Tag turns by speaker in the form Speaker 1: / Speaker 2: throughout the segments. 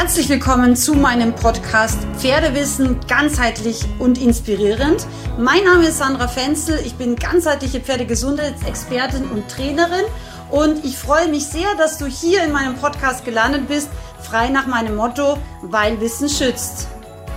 Speaker 1: Herzlich willkommen zu meinem Podcast Pferdewissen ganzheitlich und inspirierend. Mein Name ist Sandra Fenzel, ich bin ganzheitliche Pferdegesundheitsexpertin und Trainerin und ich freue mich sehr, dass du hier in meinem Podcast gelandet bist, frei nach meinem Motto, weil Wissen schützt.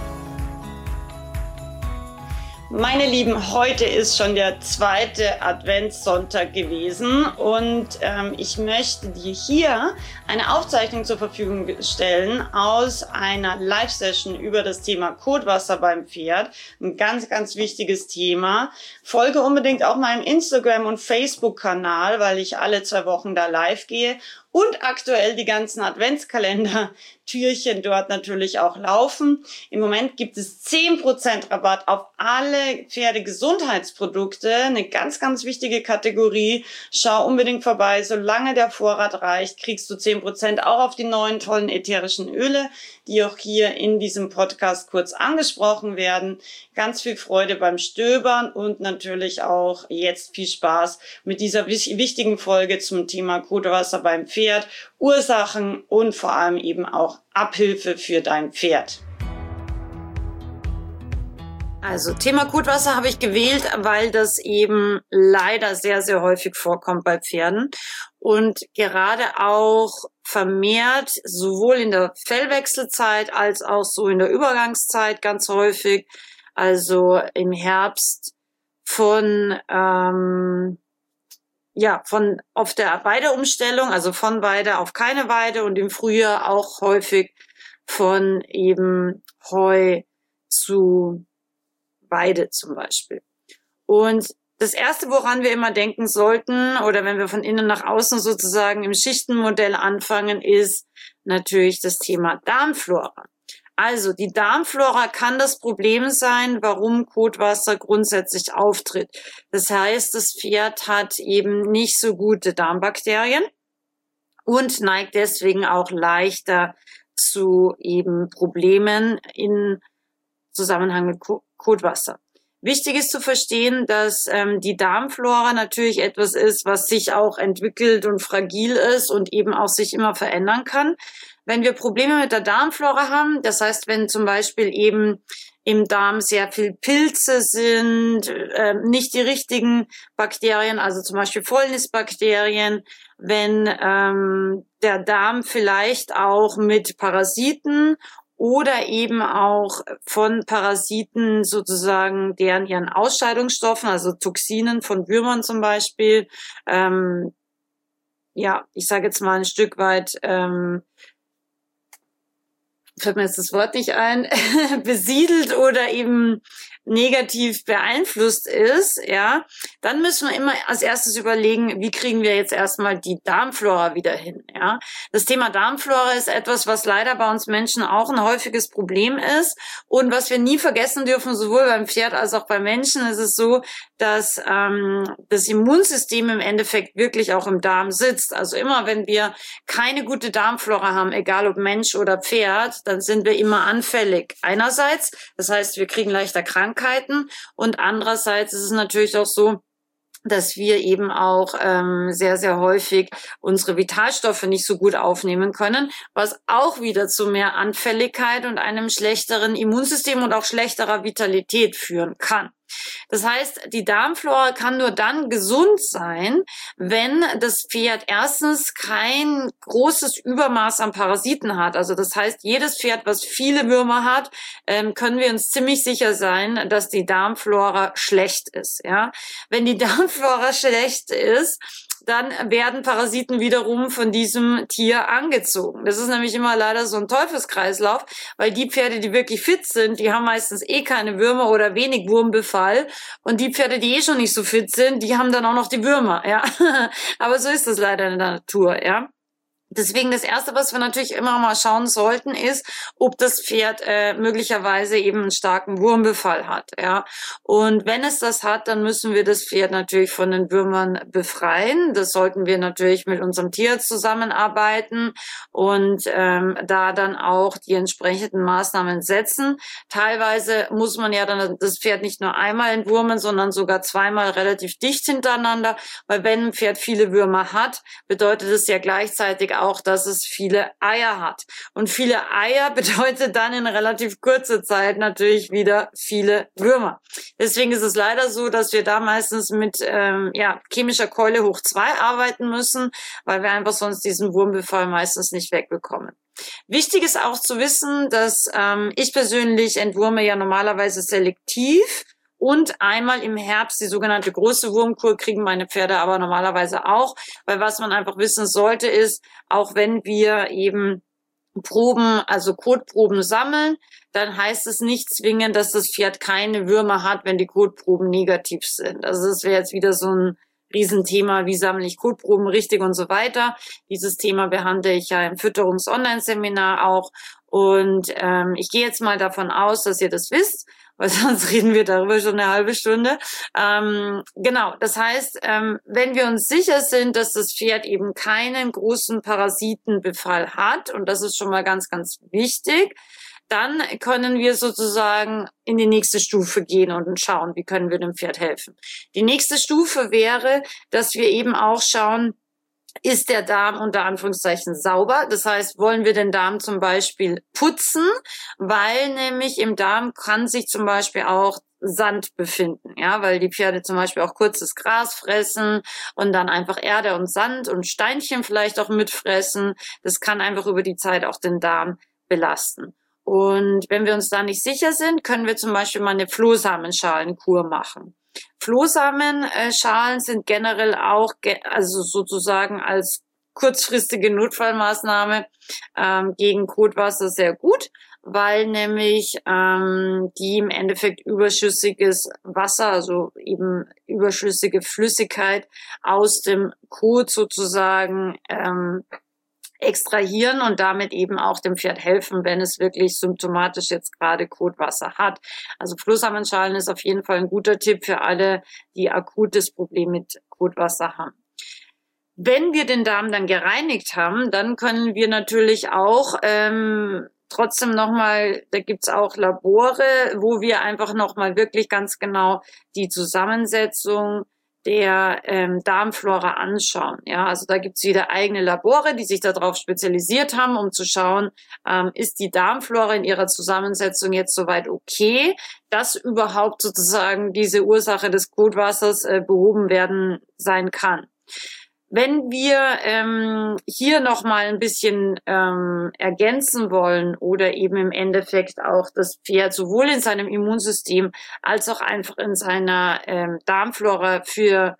Speaker 1: Meine Lieben, heute ist schon der zweite Adventssonntag gewesen und ich möchte dir hier eine Aufzeichnung zur Verfügung stellen aus einer Live-Session über das Thema Kotwasser beim Pferd. Ein ganz, ganz wichtiges Thema. Folge unbedingt auch meinem Instagram- und Facebook-Kanal, weil ich alle 2 Wochen da live gehe. Und aktuell die ganzen Adventskalender-Türchen dort natürlich auch laufen. Im Moment gibt es 10% Rabatt auf alle Pferdegesundheitsprodukte. Eine ganz, ganz wichtige Kategorie. Schau unbedingt vorbei. Solange der Vorrat reicht, kriegst du 10% auch auf die neuen tollen ätherischen Öle, die auch hier in diesem Podcast kurz angesprochen werden. Ganz viel Freude beim Stöbern und natürlich auch jetzt viel Spaß mit dieser wichtigen Folge zum Thema Kotwasser beim Pferd, Ursachen und vor allem eben auch Abhilfe für dein Pferd. Also Thema Kotwasser habe ich gewählt, weil das eben leider sehr, sehr häufig vorkommt bei Pferden und gerade auch vermehrt sowohl in der Fellwechselzeit als auch so in der Übergangszeit ganz häufig, also im Herbst von auf der Weideumstellung, also von Weide auf keine Weide und im Frühjahr auch häufig von eben Heu zu Weide zum Beispiel. Und das Erste, woran wir immer denken sollten, oder wenn wir von innen nach außen sozusagen im Schichtenmodell anfangen, ist natürlich das Thema Darmflora. Also die Darmflora kann das Problem sein, warum Kotwasser grundsätzlich auftritt. Das heißt, das Pferd hat eben nicht so gute Darmbakterien und neigt deswegen auch leichter zu eben Problemen in Zusammenhang mit Kotwasser. Wichtig ist zu verstehen, dass die Darmflora natürlich etwas ist, was sich auch entwickelt und fragil ist und eben auch sich immer verändern kann. Wenn wir Probleme mit der Darmflora haben, das heißt, wenn zum Beispiel eben im Darm sehr viel Pilze sind, nicht die richtigen Bakterien, also zum Beispiel Fäulnisbakterien, wenn der Darm vielleicht auch mit Parasiten oder eben auch von Parasiten sozusagen, deren ihren Ausscheidungsstoffen, also Toxinen von Würmern zum Beispiel, ich sage jetzt mal ein Stück weit, fällt mir jetzt das Wort nicht ein, besiedelt oder eben negativ beeinflusst ist, ja, dann müssen wir immer als erstes überlegen, wie kriegen wir jetzt erstmal die Darmflora wieder hin, ja. Das Thema Darmflora ist etwas, was leider bei uns Menschen auch ein häufiges Problem ist und was wir nie vergessen dürfen, sowohl beim Pferd als auch beim Menschen, ist es so, dass das Immunsystem im Endeffekt wirklich auch im Darm sitzt. Also immer, wenn wir keine gute Darmflora haben, egal ob Mensch oder Pferd, dann sind wir immer anfällig. Einerseits, das heißt, wir kriegen leichter Krankheiten und andererseits ist es natürlich auch so, dass wir eben auch sehr, sehr häufig unsere Vitalstoffe nicht so gut aufnehmen können, was auch wieder zu mehr Anfälligkeit und einem schlechteren Immunsystem und auch schlechterer Vitalität führen kann. Das heißt, die Darmflora kann nur dann gesund sein, wenn das Pferd erstens kein großes Übermaß an Parasiten hat. Also das heißt, jedes Pferd, was viele Würmer hat, können wir uns ziemlich sicher sein, dass die Darmflora schlecht ist. Ja? Wenn die Darmflora schlecht ist, dann werden Parasiten wiederum von diesem Tier angezogen. Das ist nämlich immer leider so ein Teufelskreislauf, weil die Pferde, die wirklich fit sind, die haben meistens keine Würmer oder wenig Wurmbefall. Und die Pferde, die schon nicht so fit sind, die haben dann auch noch die Würmer, ja. Aber so ist es leider in der Natur, ja. Deswegen das Erste, was wir natürlich immer mal schauen sollten, ist, ob das Pferd möglicherweise eben einen starken Wurmbefall hat. Ja. Und wenn es das hat, dann müssen wir das Pferd natürlich von den Würmern befreien. Das sollten wir natürlich mit unserem Tierarzt zusammenarbeiten und da dann auch die entsprechenden Maßnahmen setzen. Teilweise muss man ja dann das Pferd nicht nur einmal entwurmen, sondern sogar zweimal relativ dicht hintereinander, weil wenn ein Pferd viele Würmer hat, bedeutet es ja gleichzeitig auch, dass es viele Eier hat. Und viele Eier bedeutet dann in relativ kurzer Zeit natürlich wieder viele Würmer. Deswegen ist es leider so, dass wir da meistens mit chemischer Keule hoch 2 arbeiten müssen, weil wir einfach sonst diesen Wurmbefall meistens nicht wegbekommen. Wichtig ist auch zu wissen, dass ich persönlich entwurme ja normalerweise selektiv und einmal im Herbst die sogenannte große Wurmkur kriegen meine Pferde aber normalerweise auch, weil was man einfach wissen sollte ist, auch wenn wir eben Proben, also Kotproben sammeln, dann heißt es nicht zwingend, dass das Pferd keine Würmer hat, wenn die Kotproben negativ sind. Also das wäre jetzt wieder so ein Riesenthema, wie sammle ich Kotproben richtig und so weiter. Dieses Thema behandle ich ja im Fütterungs-Online-Seminar auch. Und ich gehe jetzt mal davon aus, dass ihr das wisst, weil sonst reden wir darüber schon eine halbe Stunde. Genau, das heißt, wenn wir uns sicher sind, dass das Pferd eben keinen großen Parasitenbefall hat, und das ist schon mal ganz, ganz wichtig, dann können wir sozusagen in die nächste Stufe gehen und schauen, wie können wir dem Pferd helfen. Die nächste Stufe wäre, dass wir eben auch schauen, ist der Darm unter Anführungszeichen sauber? Das heißt, wollen wir den Darm zum Beispiel putzen? Weil nämlich im Darm kann sich zum Beispiel auch Sand befinden, ja, weil die Pferde zum Beispiel auch kurzes Gras fressen und dann einfach Erde und Sand und Steinchen vielleicht auch mitfressen. Das kann einfach über die Zeit auch den Darm belasten. Und wenn wir uns da nicht sicher sind, können wir zum Beispiel mal eine Flohsamenschalenkur machen. Flohsamenschalen sind generell auch, also sozusagen als kurzfristige Notfallmaßnahme gegen Kotwasser sehr gut, weil nämlich die im Endeffekt überschüssiges Wasser, also eben überschüssige Flüssigkeit aus dem Kot sozusagen extrahieren und damit eben auch dem Pferd helfen, wenn es wirklich symptomatisch jetzt gerade Kotwasser hat. Also Flohsamenschalen ist auf jeden Fall ein guter Tipp für alle, die akutes Problem mit Kotwasser haben. Wenn wir den Darm dann gereinigt haben, dann können wir natürlich auch trotzdem nochmal, da gibt's auch Labore, wo wir einfach nochmal wirklich ganz genau die Zusammensetzung der Darmflora anschauen. Ja, also da gibt's wieder eigene Labore, die sich darauf spezialisiert haben, um zu schauen, ist die Darmflora in ihrer Zusammensetzung jetzt soweit okay, dass überhaupt sozusagen diese Ursache des Kotwassers behoben werden sein kann. Wenn wir hier noch mal ein bisschen ergänzen wollen oder eben im Endeffekt auch das Pferd sowohl in seinem Immunsystem als auch einfach in seiner Darmflora für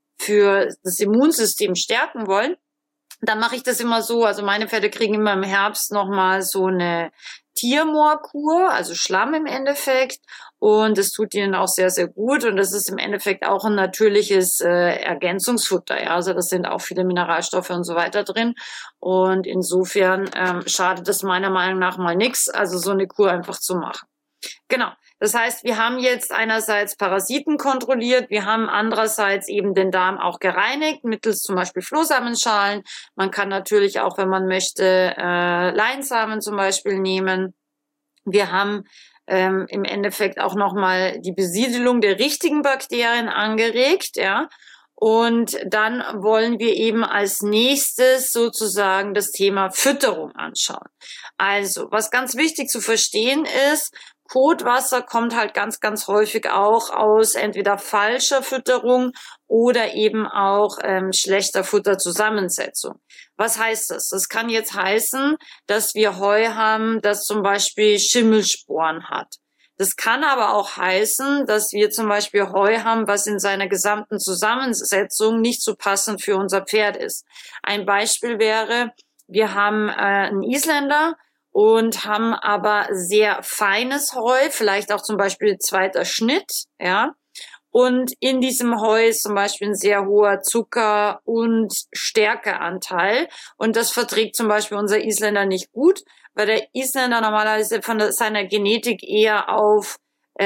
Speaker 1: das Immunsystem stärken wollen, dann mache ich das immer so. Also meine Pferde kriegen immer im Herbst noch mal so eine Tiermoorkur, also Schlamm im Endeffekt. Und es tut ihnen auch sehr, sehr gut. Und das ist im Endeffekt auch ein natürliches Ergänzungsfutter. Ja? Also das sind auch viele Mineralstoffe und so weiter drin. Und insofern schadet es meiner Meinung nach mal nichts, also so eine Kur einfach zu machen. Genau. Das heißt, wir haben jetzt einerseits Parasiten kontrolliert, wir haben andererseits eben den Darm auch gereinigt, mittels zum Beispiel Flohsamenschalen. Man kann natürlich auch, wenn man möchte, Leinsamen zum Beispiel nehmen. Wir haben im Endeffekt auch nochmal die Besiedelung der richtigen Bakterien angeregt, ja. Und dann wollen wir eben als nächstes sozusagen das Thema Fütterung anschauen. Also, was ganz wichtig zu verstehen ist, Kotwasser kommt halt ganz, ganz häufig auch aus entweder falscher Fütterung oder eben auch schlechter Futterzusammensetzung. Was heißt das? Das kann jetzt heißen, dass wir Heu haben, das zum Beispiel Schimmelsporen hat. Das kann aber auch heißen, dass wir zum Beispiel Heu haben, was in seiner gesamten Zusammensetzung nicht so passend für unser Pferd ist. Ein Beispiel wäre, wir haben einen Isländer und haben aber sehr feines Heu, vielleicht auch zum Beispiel zweiter Schnitt, ja. Und in diesem Heu ist zum Beispiel ein sehr hoher Zucker- und Stärkeanteil. Und das verträgt zum Beispiel unser Isländer nicht gut, weil der Isländer normalerweise von seiner Genetik eher auf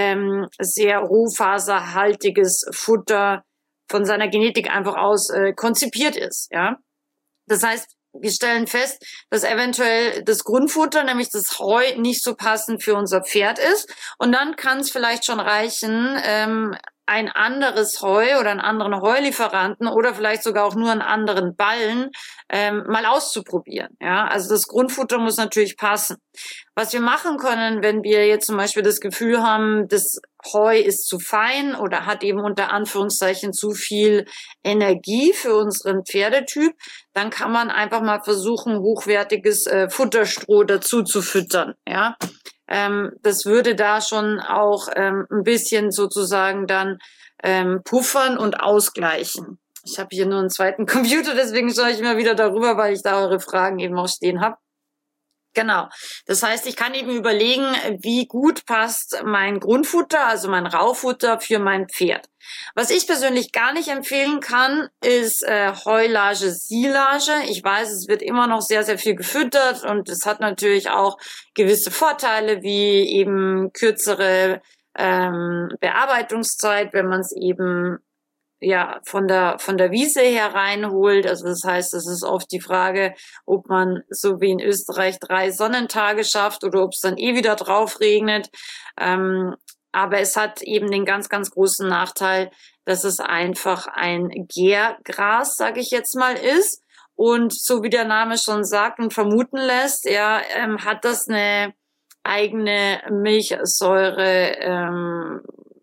Speaker 1: sehr rohfaserhaltiges Futter von seiner Genetik einfach aus konzipiert ist, ja. Das heißt, wir stellen fest, dass eventuell das Grundfutter, nämlich das Heu, nicht so passend für unser Pferd ist. Und dann kann es vielleicht schon reichen, ein anderes Heu oder einen anderen Heulieferanten oder vielleicht sogar auch nur einen anderen Ballen mal auszuprobieren. Ja, also das Grundfutter muss natürlich passen. Was wir machen können, wenn wir jetzt zum Beispiel das Gefühl haben, das Heu ist zu fein oder hat eben unter Anführungszeichen zu viel Energie für unseren Pferdetyp, dann kann man einfach mal versuchen, hochwertiges Futterstroh dazu zu füttern. Ja, das würde da schon auch ein bisschen sozusagen dann puffern und ausgleichen. Ich habe hier nur einen zweiten Computer, deswegen schaue ich immer wieder darüber, weil ich da eure Fragen eben auch stehen habe. Genau. Das heißt, ich kann eben überlegen, wie gut passt mein Grundfutter, also mein Raufutter für mein Pferd. Was ich persönlich gar nicht empfehlen kann, ist Heulage, Silage. Ich weiß, es wird immer noch sehr, sehr viel gefüttert und es hat natürlich auch gewisse Vorteile, wie eben kürzere Bearbeitungszeit, wenn man es eben ja von der Wiese her reinholt. Also das heißt, es ist oft die Frage, ob man so wie in Österreich 3 Sonnentage schafft oder ob es dann wieder drauf regnet. Aber es hat eben den ganz, ganz großen Nachteil, dass es einfach ein Gärgras, sage ich jetzt mal, ist. Und so wie der Name schon sagt und vermuten lässt, ja, hat das eine eigene Milchsäure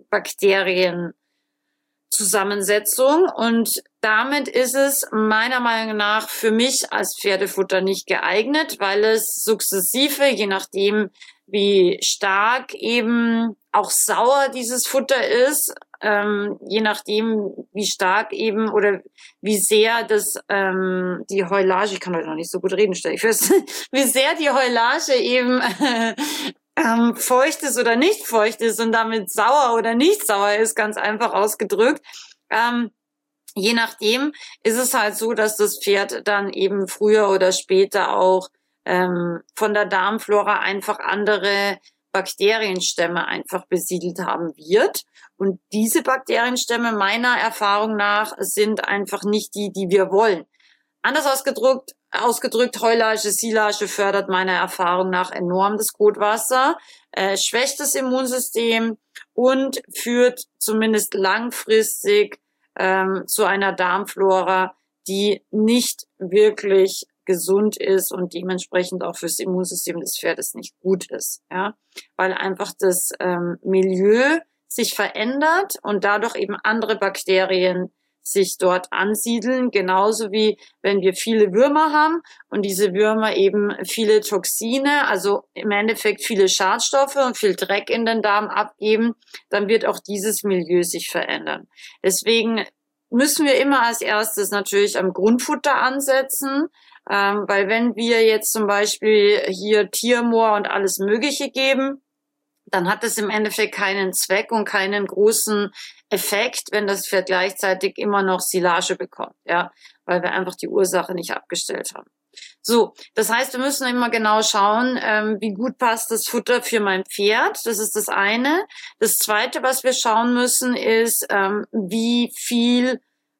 Speaker 1: Bakterienzusammensetzung und damit ist es meiner Meinung nach für mich als Pferdefutter nicht geeignet, weil es sukzessive, je nachdem wie stark eben auch sauer dieses Futter ist, je nachdem wie stark eben oder wie sehr das die Heulage, ich kann heute noch nicht so gut reden, stelle ich fest, wie sehr die Heulage eben feucht ist oder nicht feucht ist und damit sauer oder nicht sauer ist, ganz einfach ausgedrückt. Je nachdem ist es halt so, dass das Pferd dann eben früher oder später auch von der Darmflora einfach andere Bakterienstämme einfach besiedelt haben wird. Und diese Bakterienstämme meiner Erfahrung nach sind einfach nicht die, die wir wollen. Anders ausgedrückt, Heulage, Silage fördert meiner Erfahrung nach enorm das Kotwasser, schwächt das Immunsystem und führt zumindest langfristig zu einer Darmflora, die nicht wirklich gesund ist und dementsprechend auch fürs Immunsystem des Pferdes nicht gut ist, ja, weil einfach das Milieu sich verändert und dadurch eben andere Bakterien sich dort ansiedeln, genauso wie wenn wir viele Würmer haben und diese Würmer eben viele Toxine, also im Endeffekt viele Schadstoffe und viel Dreck in den Darm abgeben, dann wird auch dieses Milieu sich verändern. Deswegen müssen wir immer als erstes natürlich am Grundfutter ansetzen, weil wenn wir jetzt zum Beispiel hier Tiermoor und alles Mögliche geben, dann hat es im Endeffekt keinen Zweck und keinen großen Effekt, wenn das Pferd gleichzeitig immer noch Silage bekommt, ja, weil wir einfach die Ursache nicht abgestellt haben. So, das heißt, wir müssen immer genau schauen, wie gut passt das Futter für mein Pferd. Das ist das eine. Das zweite, was wir schauen müssen, ist, wie viel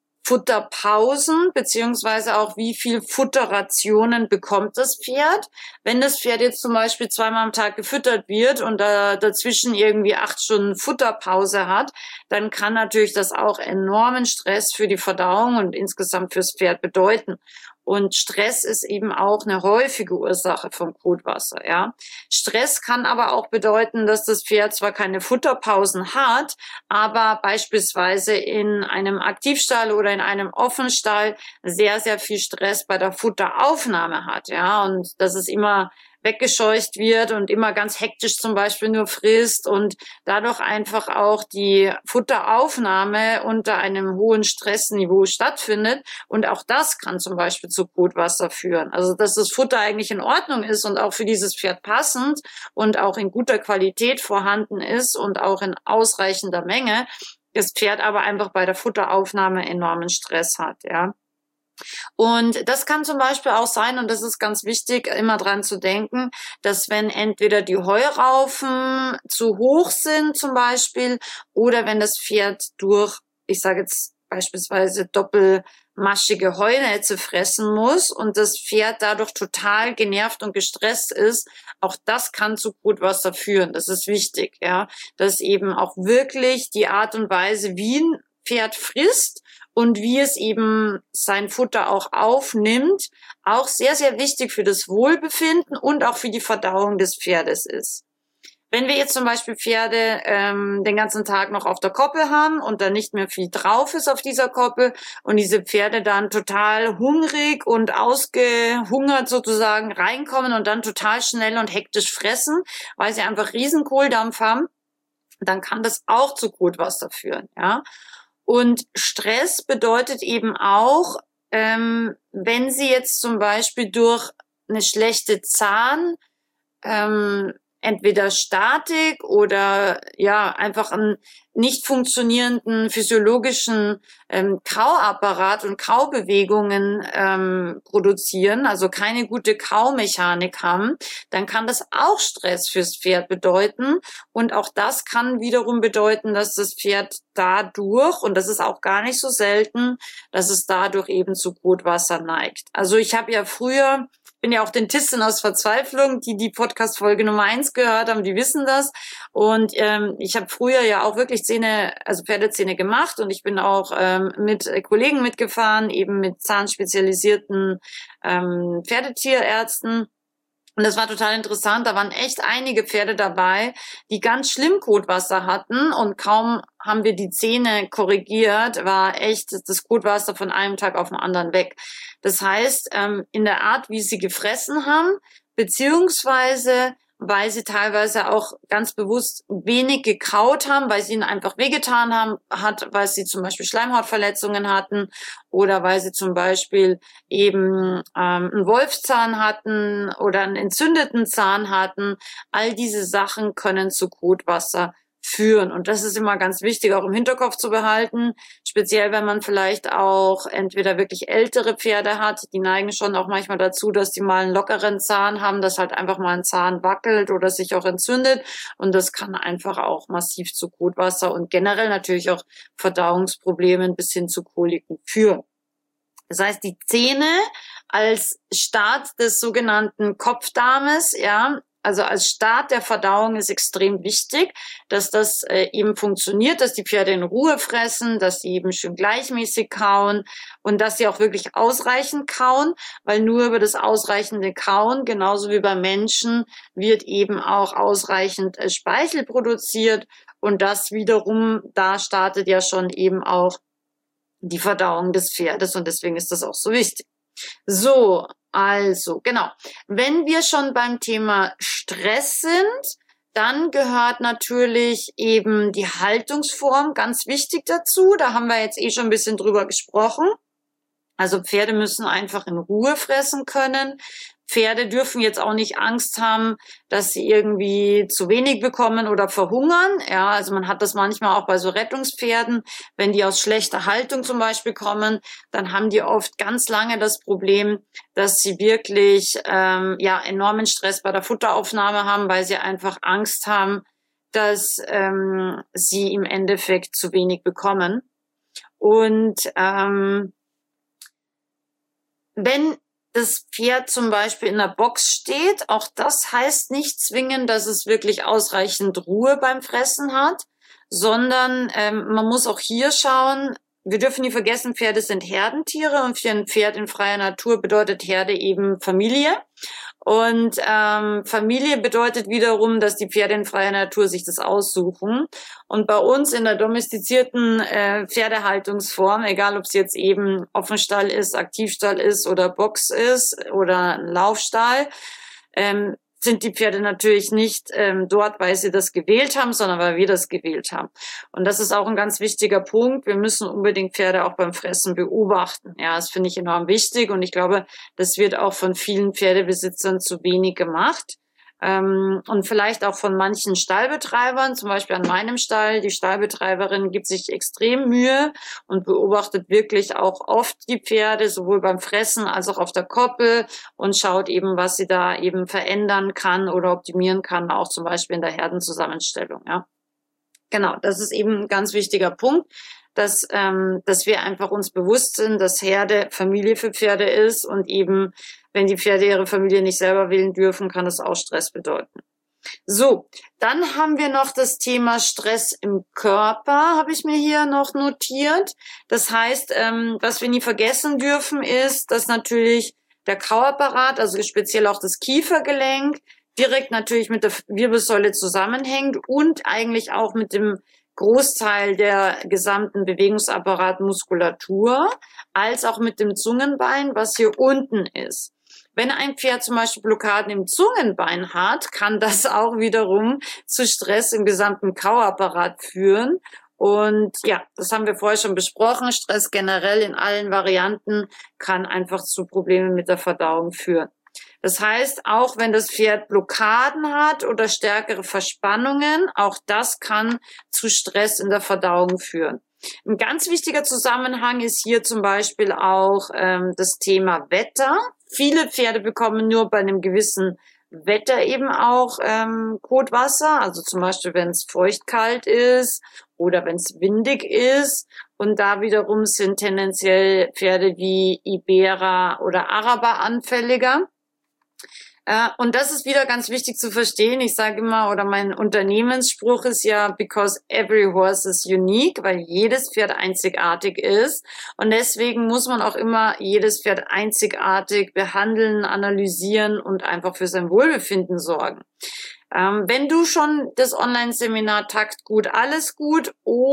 Speaker 1: Futterpausen beziehungsweise auch wie viel Futterrationen bekommt das Pferd. Wenn das Pferd jetzt zum Beispiel 2-mal am Tag gefüttert wird und dazwischen irgendwie 8 Stunden Futterpause hat, dann kann natürlich das auch enormen Stress für die Verdauung und insgesamt fürs Pferd bedeuten. Und Stress ist eben auch eine häufige Ursache vom Kotwasser, ja. Stress kann aber auch bedeuten, dass das Pferd zwar keine Futterpausen hat, aber beispielsweise in einem Aktivstall oder in einem Offenstall sehr, sehr viel Stress bei der Futteraufnahme hat, ja. Und dass es immer weggescheucht wird und immer ganz hektisch zum Beispiel nur frisst und dadurch einfach auch die Futteraufnahme unter einem hohen Stressniveau stattfindet. Und auch das kann zum Beispiel zu Kotwasser führen. Also dass das Futter eigentlich in Ordnung ist und auch für dieses Pferd passend und auch in guter Qualität vorhanden ist und auch in ausreichender Menge, das Pferd aber einfach bei der Futteraufnahme enormen Stress hat, ja. Und das kann zum Beispiel auch sein, und das ist ganz wichtig, immer dran zu denken, dass wenn entweder die Heuraufen zu hoch sind zum Beispiel oder wenn das Pferd durch, ich sage jetzt beispielsweise doppelmaschige Heunetze fressen muss und das Pferd dadurch total genervt und gestresst ist, auch das kann zu Brutwasser führen. Das ist wichtig, ja, dass eben auch wirklich die Art und Weise, wie ein Pferd frisst und wie es eben sein Futter auch aufnimmt, auch sehr, sehr wichtig für das Wohlbefinden und auch für die Verdauung des Pferdes ist. Wenn wir jetzt zum Beispiel Pferde den ganzen Tag noch auf der Koppel haben und da nicht mehr viel drauf ist auf dieser Koppel und diese Pferde dann total hungrig und ausgehungert sozusagen reinkommen und dann total schnell und hektisch fressen, weil sie einfach riesen Kohldampf haben, dann kann das auch zu Brutwasser führen, ja. Und Stress bedeutet eben auch, wenn Sie jetzt zum Beispiel durch eine schlechte entweder Statik oder ja einfach einen nicht funktionierenden physiologischen Kauapparat und Kaubewegungen produzieren, also keine gute Kaumechanik haben, dann kann das auch Stress fürs Pferd bedeuten. Und auch das kann wiederum bedeuten, dass das Pferd dadurch, und das ist auch gar nicht so selten, dass es dadurch eben zu Brutwasser neigt. Also ich habe ja früher, bin ja auch Dentistin aus Verzweiflung, die Podcast-Folge Nummer 1 gehört haben, die wissen das. Und ich habe früher ja auch wirklich Pferdezähne gemacht und ich bin auch mit Kollegen mitgefahren, eben mit zahnspezialisierten Pferdetierärzten. Und das war total interessant. Da waren echt einige Pferde dabei, die ganz schlimm Kotwasser hatten und kaum haben wir die Zähne korrigiert, war echt das Kotwasser von einem Tag auf den anderen weg. Das heißt, in der Art, wie sie gefressen haben, beziehungsweise weil sie teilweise auch ganz bewusst wenig gekaut haben, weil sie ihnen einfach wehgetan weil sie zum Beispiel Schleimhautverletzungen hatten oder weil sie zum Beispiel eben einen Wolfszahn hatten oder einen entzündeten Zahn hatten. All diese Sachen können zu Kotwasser führen. Und das ist immer ganz wichtig, auch im Hinterkopf zu behalten, speziell wenn man vielleicht auch entweder wirklich ältere Pferde hat, die neigen schon auch manchmal dazu, dass die mal einen lockeren Zahn haben, dass halt einfach mal ein Zahn wackelt oder sich auch entzündet und das kann einfach auch massiv zu Kotwasser und generell natürlich auch Verdauungsproblemen bis hin zu Koliken führen. Das heißt, die Zähne als Start des sogenannten Kopfdarmes, ja, also als Start der Verdauung ist extrem wichtig, dass das eben funktioniert, dass die Pferde in Ruhe fressen, dass sie eben schön gleichmäßig kauen und dass sie auch wirklich ausreichend kauen, weil nur über das ausreichende Kauen, genauso wie beim Menschen, wird eben auch ausreichend Speichel produziert und das wiederum, da startet ja schon eben auch die Verdauung des Pferdes und deswegen ist das auch so wichtig. So, also, genau. Wenn wir schon beim Thema Stress sind, dann gehört natürlich eben die Haltungsform ganz wichtig dazu. Da haben wir jetzt schon ein bisschen drüber gesprochen. Also Pferde müssen einfach in Ruhe fressen können. Pferde dürfen jetzt auch nicht Angst haben, dass sie irgendwie zu wenig bekommen oder verhungern. Ja, also man hat das manchmal auch bei so Rettungspferden. Wenn die aus schlechter Haltung zum Beispiel kommen, dann haben die oft ganz lange das Problem, dass sie wirklich enormen Stress bei der Futteraufnahme haben, weil sie einfach Angst haben, dass sie im Endeffekt zu wenig bekommen. Und wenn das Pferd zum Beispiel in der Box steht, auch das heißt nicht zwingend, dass es wirklich ausreichend Ruhe beim Fressen hat, sondern man muss auch hier schauen, wir dürfen nie vergessen, Pferde sind Herdentiere und für ein Pferd in freier Natur bedeutet Herde eben Familie. Und Familie bedeutet wiederum, dass die Pferde in freier Natur sich das aussuchen. Und bei uns in der domestizierten Pferdehaltungsform, egal ob es jetzt eben Offenstall ist, Aktivstall ist oder Box ist oder ein Laufstall, sind die Pferde natürlich nicht dort, weil sie das gewählt haben, sondern weil wir das gewählt haben. Und das ist auch ein ganz wichtiger Punkt. Wir müssen unbedingt Pferde auch beim Fressen beobachten. Ja, das finde ich enorm wichtig und ich glaube, das wird auch von vielen Pferdebesitzern zu wenig gemacht. Und vielleicht auch von manchen Stallbetreibern, zum Beispiel an meinem Stall. Die Stallbetreiberin gibt sich extrem Mühe und beobachtet wirklich auch oft die Pferde, sowohl beim Fressen als auch auf der Koppel und schaut eben, was sie da eben verändern kann oder optimieren kann, auch zum Beispiel in der Herdenzusammenstellung. Ja, genau, das ist eben ein ganz wichtiger Punkt. dass wir einfach uns bewusst sind, dass Herde Familie für Pferde ist und eben, wenn die Pferde ihre Familie nicht selber wählen dürfen, kann das auch Stress bedeuten. So, dann haben wir noch das Thema Stress im Körper, habe ich mir hier noch notiert. Das heißt, was wir nie vergessen dürfen, ist, dass natürlich der Kauapparat, also speziell auch das Kiefergelenk, direkt natürlich mit der Wirbelsäule zusammenhängt und eigentlich auch mit dem Großteil der gesamten Bewegungsapparatmuskulatur, als auch mit dem Zungenbein, was hier unten ist. Wenn ein Pferd zum Beispiel Blockaden im Zungenbein hat, kann das auch wiederum zu Stress im gesamten Kauapparat führen. Und ja, das haben wir vorher schon besprochen. Stress generell in allen Varianten kann einfach zu Problemen mit der Verdauung führen. Das heißt, auch wenn das Pferd Blockaden hat oder stärkere Verspannungen, auch das kann zu Stress in der Verdauung führen. Ein ganz wichtiger Zusammenhang ist hier zum Beispiel auch das Thema Wetter. Viele Pferde bekommen nur bei einem gewissen Wetter eben auch Kotwasser, also zum Beispiel, wenn es feucht-kalt ist oder wenn es windig ist. Und da wiederum sind tendenziell Pferde wie Ibera oder Araber anfälliger. Und das ist wieder ganz wichtig zu verstehen. Ich sage immer, oder mein Unternehmensspruch ist ja, because every horse is unique, weil jedes Pferd einzigartig ist. Und deswegen muss man auch immer jedes Pferd einzigartig behandeln, analysieren und einfach für sein Wohlbefinden sorgen. Wenn du schon das Online-Seminar Takt gut, alles gut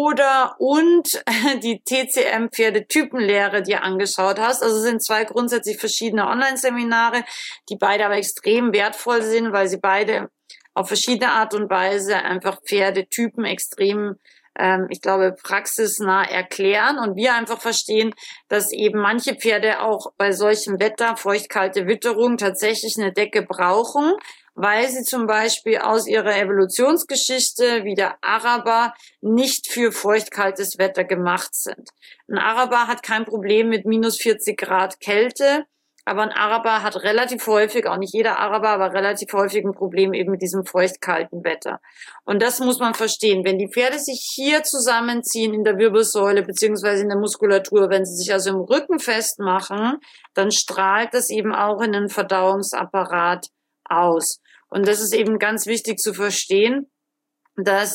Speaker 1: und die TCM-Pferdetypenlehre dir angeschaut hast, also sind zwei grundsätzlich verschiedene Online-Seminare, die beide aber extrem wertvoll sind, weil sie beide auf verschiedene Art und Weise einfach Pferdetypen extrem ich glaube, praxisnah erklären und wir einfach verstehen, dass eben manche Pferde auch bei solchem Wetter, feuchtkalte Witterung, tatsächlich eine Decke brauchen, weil sie zum Beispiel aus ihrer Evolutionsgeschichte wie der Araber nicht für feuchtkaltes Wetter gemacht sind. Ein Araber hat kein Problem mit minus 40 Grad Kälte, aber ein Araber hat relativ häufig, auch nicht jeder Araber, aber relativ häufig ein Problem eben mit diesem feuchtkalten Wetter. Und das muss man verstehen. Wenn die Pferde sich hier zusammenziehen in der Wirbelsäule beziehungsweise in der Muskulatur, wenn sie sich also im Rücken festmachen, dann strahlt das eben auch in den Verdauungsapparat aus. Und das ist eben ganz wichtig zu verstehen, dass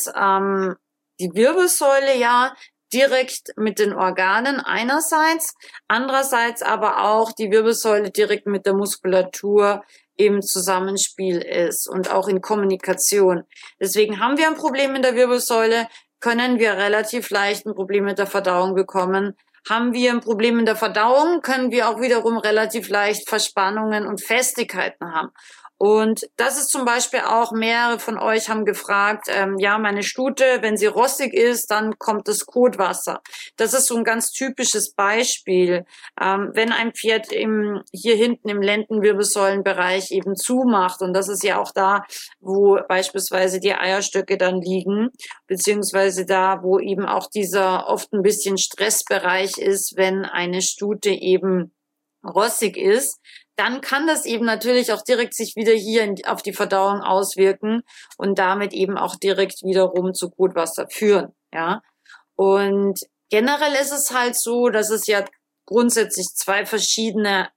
Speaker 1: die Wirbelsäule ja direkt mit den Organen einerseits, andererseits aber auch die Wirbelsäule direkt mit der Muskulatur im Zusammenspiel ist und auch in Kommunikation. Deswegen haben wir ein Problem in der Wirbelsäule, können wir relativ leicht ein Problem mit der Verdauung bekommen. Haben wir ein Problem in der Verdauung, können wir auch wiederum relativ leicht Verspannungen und Festigkeiten haben. Und das ist zum Beispiel auch, mehrere von euch haben gefragt, ja, meine Stute, wenn sie rossig ist, dann kommt das Kotwasser. Das ist so ein ganz typisches Beispiel. Wenn ein Pferd hier hinten im Lendenwirbelsäulenbereich eben zumacht, und das ist ja auch da, wo beispielsweise die Eierstöcke dann liegen, beziehungsweise da, wo eben auch dieser oft ein bisschen Stressbereich ist, wenn eine Stute eben rossig ist, dann kann das eben natürlich auch direkt sich wieder hier auf die Verdauung auswirken und damit eben auch direkt wiederum zu Kotwasser führen, ja. Und generell ist es halt so, dass es ja grundsätzlich zwei verschiedene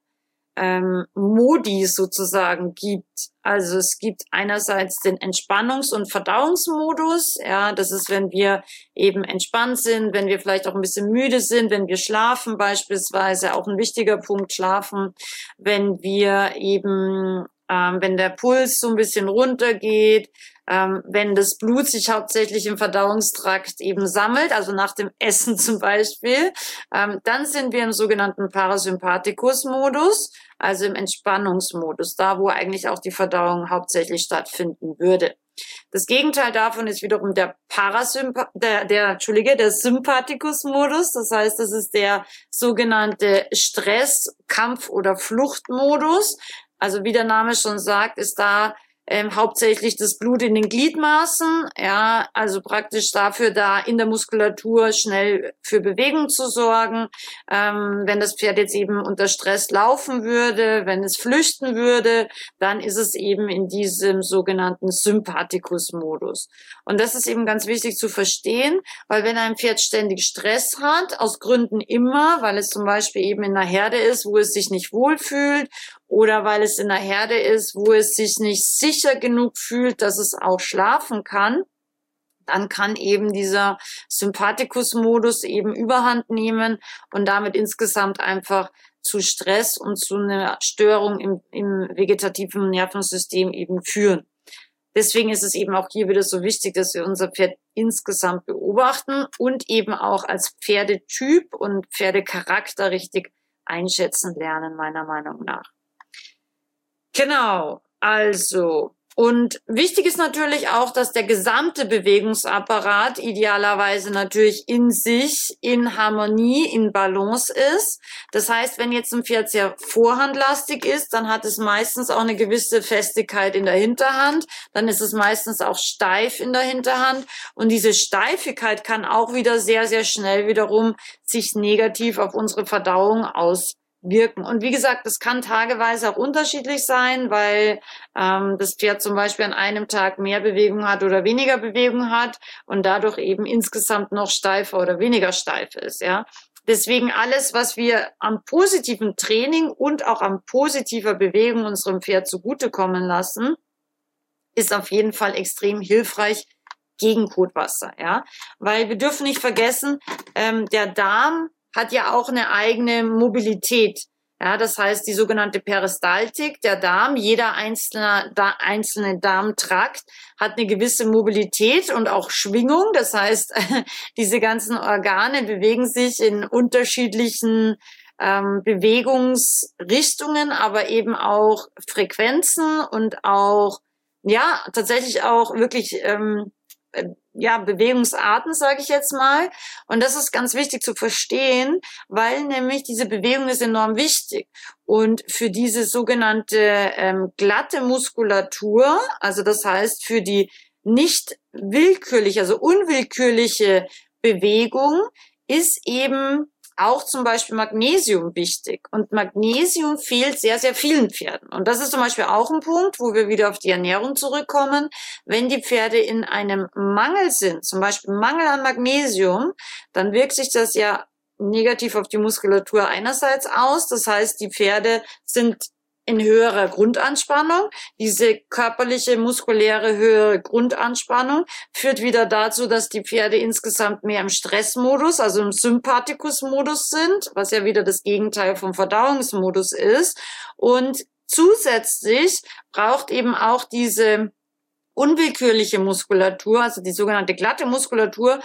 Speaker 1: Modi sozusagen gibt. Also es gibt einerseits den Entspannungs- und Verdauungsmodus. Ja, das ist, wenn wir eben entspannt sind, wenn wir vielleicht auch ein bisschen müde sind, wenn wir schlafen beispielsweise, auch ein wichtiger Punkt, schlafen, wenn wir eben, wenn der Puls so ein bisschen runtergeht, wenn das Blut sich hauptsächlich im Verdauungstrakt eben sammelt, also nach dem Essen zum Beispiel, dann sind wir im sogenannten Parasympathikus-Modus, also im Entspannungsmodus, da wo eigentlich auch die Verdauung hauptsächlich stattfinden würde. Das Gegenteil davon ist wiederum der Sympathikus-Modus, das heißt, das ist der sogenannte Stress-, Kampf- oder Fluchtmodus. Also wie der Name schon sagt, ist da hauptsächlich das Blut in den Gliedmaßen, ja, also praktisch dafür da in der Muskulatur schnell für Bewegung zu sorgen. Wenn das Pferd jetzt eben unter Stress laufen würde, wenn es flüchten würde, dann ist es eben in diesem sogenannten Sympathikus-Modus. Und das ist eben ganz wichtig zu verstehen, weil wenn ein Pferd ständig Stress hat, aus Gründen immer, weil es zum Beispiel eben in einer Herde ist, wo es sich nicht wohlfühlt, oder weil es in einer Herde ist, wo es sich nicht sicher genug fühlt, dass es auch schlafen kann, dann kann eben dieser Sympathikus-Modus eben Überhand nehmen und damit insgesamt einfach zu Stress und zu einer Störung im vegetativen Nervensystem eben führen. Deswegen ist es eben auch hier wieder so wichtig, dass wir unser Pferd insgesamt beobachten und eben auch als Pferdetyp und Pferdecharakter richtig einschätzen lernen, meiner Meinung nach. Genau, also, und wichtig ist natürlich auch, dass der gesamte Bewegungsapparat idealerweise natürlich in sich, in Harmonie, in Balance ist. Das heißt, wenn jetzt ein Pferd sehr vorhandlastig ist, dann hat es meistens auch eine gewisse Festigkeit in der Hinterhand. Dann ist es meistens auch steif in der Hinterhand. Und diese Steifigkeit kann auch wieder sehr, sehr schnell wiederum sich negativ auf unsere Verdauung auswirken. Und wie gesagt, das kann tageweise auch unterschiedlich sein, weil das Pferd zum Beispiel an einem Tag mehr Bewegung hat oder weniger Bewegung hat und dadurch eben insgesamt noch steifer oder weniger steif ist. Ja, deswegen alles, was wir am positiven Training und auch am positiver Bewegung unserem Pferd zugutekommen lassen, ist auf jeden Fall extrem hilfreich gegen Kotwasser. Ja, weil wir dürfen nicht vergessen, der Darm hat ja auch eine eigene Mobilität. Ja, das heißt, die sogenannte Peristaltik, der Darm, jeder einzelne Darmtrakt hat eine gewisse Mobilität und auch Schwingung. Das heißt, diese ganzen Organe bewegen sich in unterschiedlichen Bewegungsrichtungen, aber eben auch Frequenzen und auch, ja, tatsächlich auch wirklich Bewegungsarten, sage ich jetzt mal. Und das ist ganz wichtig zu verstehen, weil nämlich diese Bewegung ist enorm wichtig. Und für diese sogenannte glatte Muskulatur, also das heißt für die nicht willkürliche, also unwillkürliche Bewegung, ist eben auch zum Beispiel Magnesium wichtig. Und Magnesium fehlt sehr, sehr vielen Pferden. Und das ist zum Beispiel auch ein Punkt, wo wir wieder auf die Ernährung zurückkommen. Wenn die Pferde in einem Mangel sind, zum Beispiel Mangel an Magnesium, dann wirkt sich das ja negativ auf die Muskulatur einerseits aus. Das heißt, die Pferde sind in höherer Grundanspannung. Diese körperliche, muskuläre höhere Grundanspannung führt wieder dazu, dass die Pferde insgesamt mehr im Stressmodus, also im Sympathikus-Modus sind, was ja wieder das Gegenteil vom Verdauungsmodus ist. Und zusätzlich braucht eben auch diese unwillkürliche Muskulatur, also die sogenannte glatte Muskulatur,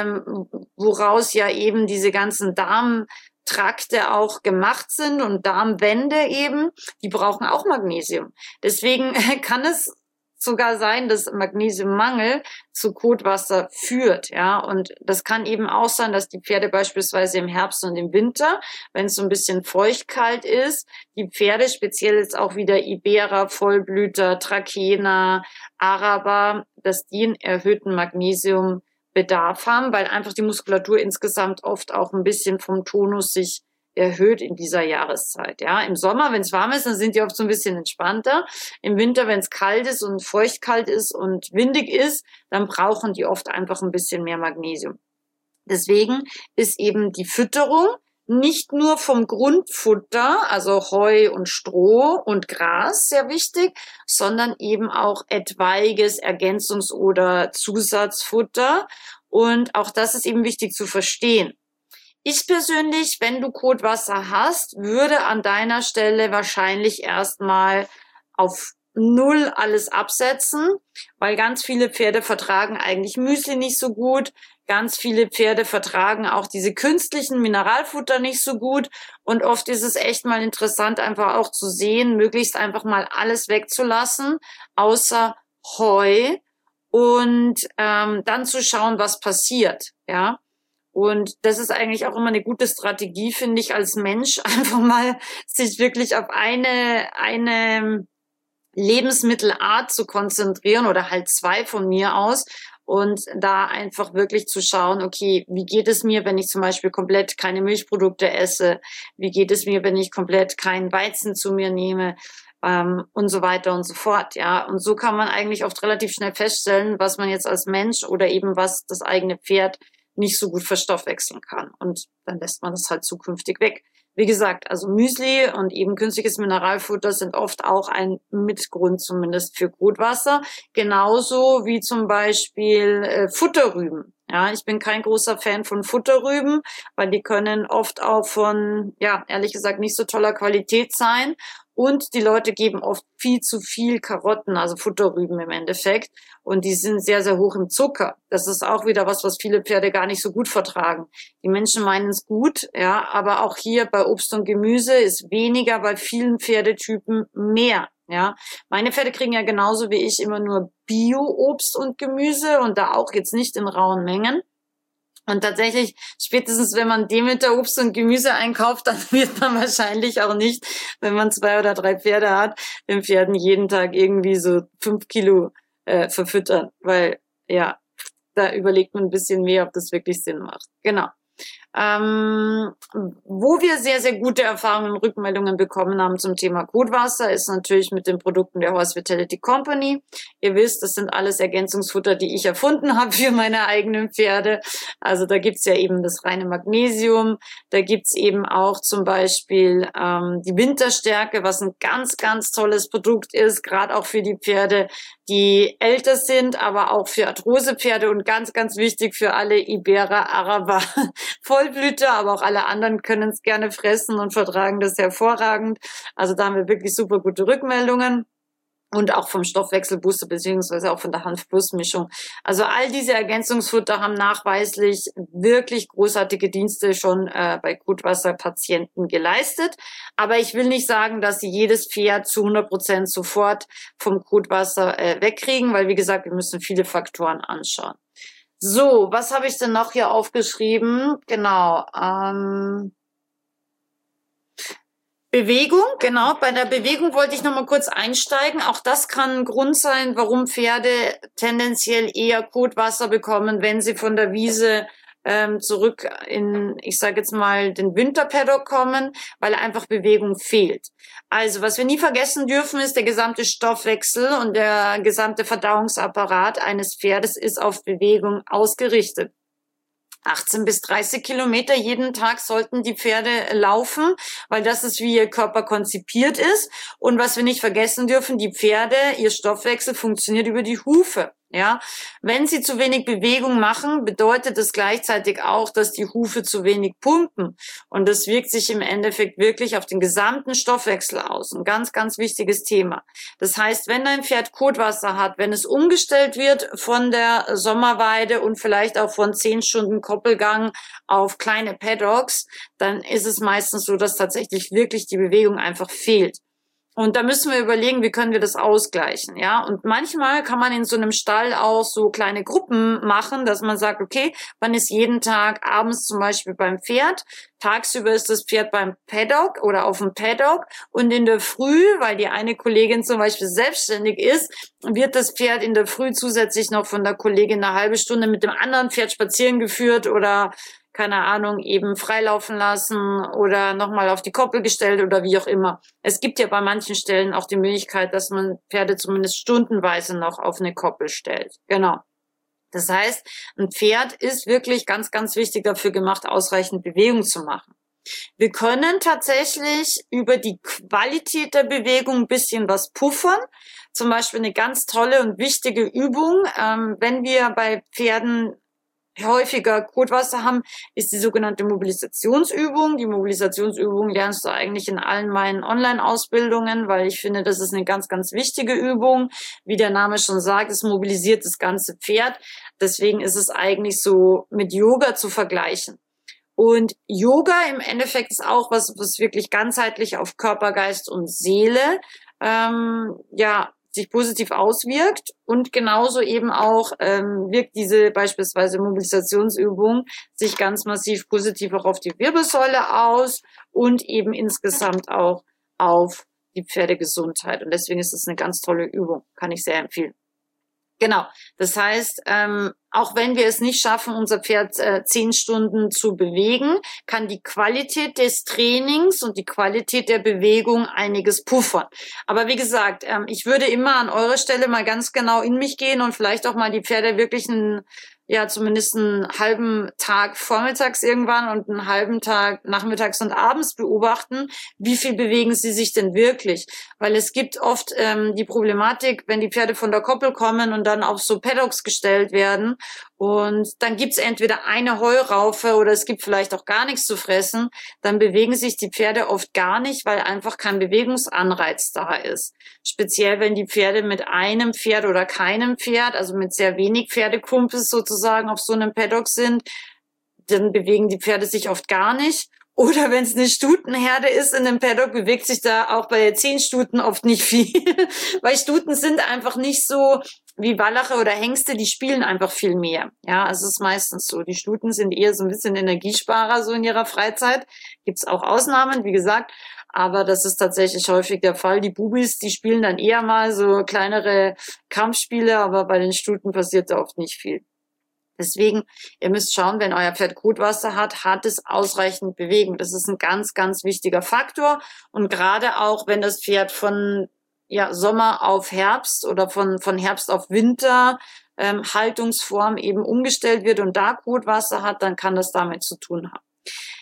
Speaker 1: woraus ja eben diese ganzen Darmtrakte auch gemacht sind und Darmwände eben, die brauchen auch Magnesium. Deswegen kann es sogar sein, dass Magnesiummangel zu Kotwasser führt, ja. Und das kann eben auch sein, dass die Pferde beispielsweise im Herbst und im Winter, wenn es so ein bisschen feuchtkalt ist, die Pferde, speziell jetzt auch wieder Iberer, Vollblüter, Trakehner, Araber, dass die einen erhöhten Magnesiumbedarf haben, weil einfach die Muskulatur insgesamt oft auch ein bisschen vom Tonus sich erhöht in dieser Jahreszeit. Ja, im Sommer, wenn es warm ist, dann sind die oft so ein bisschen entspannter. Im Winter, wenn es kalt ist und feuchtkalt ist und windig ist, dann brauchen die oft einfach ein bisschen mehr Magnesium. Deswegen ist eben die Fütterung nicht nur vom Grundfutter, also Heu und Stroh und Gras, sehr wichtig, sondern eben auch etwaiges Ergänzungs- oder Zusatzfutter. Und auch das ist eben wichtig zu verstehen. Ich persönlich, wenn du Kotwasser hast, würde an deiner Stelle wahrscheinlich erstmal auf 0 alles absetzen, weil ganz viele Pferde vertragen eigentlich Müsli nicht so gut. Ganz viele Pferde vertragen auch diese künstlichen Mineralfutter nicht so gut. Und oft ist es echt mal interessant, einfach auch zu sehen, möglichst einfach mal alles wegzulassen, außer Heu, und dann zu schauen, was passiert, ja. Und das ist eigentlich auch immer eine gute Strategie, finde ich, als Mensch, einfach mal sich wirklich auf eine Lebensmittelart zu konzentrieren oder halt 2 von mir aus und da einfach wirklich zu schauen, okay, wie geht es mir, wenn ich zum Beispiel komplett keine Milchprodukte esse? Wie geht es mir, wenn ich komplett keinen Weizen zu mir nehme? Und so weiter und so fort, ja. Und so kann man eigentlich oft relativ schnell feststellen, was man jetzt als Mensch oder eben was das eigene Pferd nicht so gut verstoffwechseln kann. Und dann lässt man das halt zukünftig weg. Wie gesagt, also Müsli und eben künstliches Mineralfutter sind oft auch ein Mitgrund zumindest für Brutwasser. Genauso wie zum Beispiel Futterrüben. Ja, ich bin kein großer Fan von Futterrüben, weil die können oft auch von, ja, ehrlich gesagt nicht so toller Qualität sein. Und die Leute geben oft viel zu viel Karotten, also Futterrüben im Endeffekt. Und die sind sehr, sehr hoch im Zucker. Das ist auch wieder was viele Pferde gar nicht so gut vertragen. Die Menschen meinen es gut, ja, aber auch hier bei Obst und Gemüse ist weniger bei vielen Pferdetypen mehr. Ja, meine Pferde kriegen ja genauso wie ich immer nur Bio-Obst und Gemüse und da auch jetzt nicht in rauen Mengen. Und tatsächlich, spätestens wenn man Demeter Obst und Gemüse einkauft, dann wird man wahrscheinlich auch nicht, wenn man 2 oder 3 Pferde hat, den Pferden jeden Tag irgendwie so 5 Kilo verfüttern. Weil, ja, da überlegt man ein bisschen mehr, ob das wirklich Sinn macht. Genau. Wo wir sehr, sehr gute Erfahrungen und Rückmeldungen bekommen haben zum Thema Brutwasser, ist natürlich mit den Produkten der Horse Vitality Company. Ihr wisst, das sind alles Ergänzungsfutter, die ich erfunden habe für meine eigenen Pferde. Also da gibt's ja eben das reine Magnesium, da gibt's eben auch zum Beispiel die Winterstärke, was ein ganz, ganz tolles Produkt ist, gerade auch für die Pferde, die älter sind, aber auch für Arthrosepferde und ganz, ganz wichtig für alle Iberer, Araber, Vollblüter, aber auch alle anderen können es gerne fressen und vertragen das hervorragend. Also da haben wir wirklich super gute Rückmeldungen. Und auch vom Stoffwechselbooster beziehungsweise auch von der Hanf-Plus-Mischung. Also all diese Ergänzungsfutter haben nachweislich wirklich großartige Dienste schon bei Brutwasserpatienten geleistet. Aber ich will nicht sagen, dass sie jedes Pferd zu 100% sofort vom Brutwasser wegkriegen, weil wie gesagt, wir müssen viele Faktoren anschauen. So, was habe ich denn noch hier aufgeschrieben? Genau. Bewegung, genau. Bei der Bewegung wollte ich noch mal kurz einsteigen. Auch das kann ein Grund sein, warum Pferde tendenziell eher Kotwasser bekommen, wenn sie von der Wiese zurück in, ich sage jetzt mal, den Winterpaddock kommen, weil einfach Bewegung fehlt. Also, was wir nie vergessen dürfen, ist, der gesamte Stoffwechsel und der gesamte Verdauungsapparat eines Pferdes ist auf Bewegung ausgerichtet. 18 bis 30 Kilometer jeden Tag sollten die Pferde laufen, weil das ist, wie ihr Körper konzipiert ist. Und was wir nicht vergessen dürfen, die Pferde, ihr Stoffwechsel funktioniert über die Hufe. Ja, wenn sie zu wenig Bewegung machen, bedeutet es gleichzeitig auch, dass die Hufe zu wenig pumpen. Und das wirkt sich im Endeffekt wirklich auf den gesamten Stoffwechsel aus. Ein ganz, ganz wichtiges Thema. Das heißt, wenn dein Pferd Kotwasser hat, wenn es umgestellt wird von der Sommerweide und vielleicht auch von 10 Stunden Koppelgang auf kleine Paddocks, dann ist es meistens so, dass tatsächlich wirklich die Bewegung einfach fehlt. Und da müssen wir überlegen, wie können wir das ausgleichen, ja? Und manchmal kann man in so einem Stall auch so kleine Gruppen machen, dass man sagt, okay, man ist jeden Tag abends zum Beispiel beim Pferd, tagsüber ist das Pferd beim Paddock oder auf dem Paddock und in der Früh, weil die eine Kollegin zum Beispiel selbstständig ist, wird das Pferd in der Früh zusätzlich noch von der Kollegin eine halbe Stunde mit dem anderen Pferd spazieren geführt oder keine Ahnung, eben freilaufen lassen oder nochmal auf die Koppel gestellt oder wie auch immer. Es gibt ja bei manchen Stellen auch die Möglichkeit, dass man Pferde zumindest stundenweise noch auf eine Koppel stellt. Genau. Das heißt, ein Pferd ist wirklich ganz, ganz wichtig dafür gemacht, ausreichend Bewegung zu machen. Wir können tatsächlich über die Qualität der Bewegung ein bisschen was puffern. Zum Beispiel eine ganz tolle und wichtige Übung, wenn wir bei Pferden häufiger Kotwasser haben, ist die sogenannte Mobilisationsübung. Die Mobilisationsübung lernst du eigentlich in allen meinen Online-Ausbildungen, weil ich finde, das ist eine ganz, ganz wichtige Übung. Wie der Name schon sagt, es mobilisiert das ganze Pferd. Deswegen ist es eigentlich so mit Yoga zu vergleichen. Und Yoga im Endeffekt ist auch was wirklich ganzheitlich auf Körper, Geist und Seele sich positiv auswirkt und genauso eben auch wirkt diese beispielsweise Mobilisationsübung sich ganz massiv positiv auch auf die Wirbelsäule aus und eben insgesamt auch auf die Pferdegesundheit. Und deswegen ist es eine ganz tolle Übung, kann ich sehr empfehlen. Genau, das heißt, auch wenn wir es nicht schaffen, unser Pferd 10 Stunden zu bewegen, kann die Qualität des Trainings und die Qualität der Bewegung einiges puffern. Aber wie gesagt, ich würde immer an eurer Stelle mal ganz genau in mich gehen und vielleicht auch mal die Pferde wirklich zumindest einen halben Tag vormittags irgendwann und einen halben Tag nachmittags und abends beobachten, wie viel bewegen sie sich denn wirklich. Weil es gibt oft die Problematik, wenn die Pferde von der Koppel kommen und dann auf so Paddocks gestellt werden und dann gibt's entweder eine Heuraufe oder es gibt vielleicht auch gar nichts zu fressen, dann bewegen sich die Pferde oft gar nicht, weil einfach kein Bewegungsanreiz da ist. Speziell, wenn die Pferde mit einem Pferd oder keinem Pferd, also mit sehr wenig Pferdekumpels sozusagen auf so einem Paddock sind, dann bewegen die Pferde sich oft gar nicht. Oder wenn es eine Stutenherde ist in einem Paddock, bewegt sich da auch bei 10 Stuten oft nicht viel. Weil Stuten sind einfach nicht so wie Wallache oder Hengste, die spielen einfach viel mehr. Ja, also es ist meistens so. Die Stuten sind eher so ein bisschen Energiesparer so in ihrer Freizeit. Gibt's auch Ausnahmen, wie gesagt. Aber das ist tatsächlich häufig der Fall. Die Bubis, die spielen dann eher mal so kleinere Kampfspiele, aber bei den Stuten passiert da oft nicht viel. Deswegen, ihr müsst schauen, wenn euer Pferd Kotwasser hat es ausreichend Bewegung. Das ist ein ganz, ganz wichtiger Faktor. Und gerade auch, wenn das Pferd von Sommer auf Herbst oder von Herbst auf Winter Haltungsform eben umgestellt wird und da Kotwasser hat, dann kann das damit zu tun haben.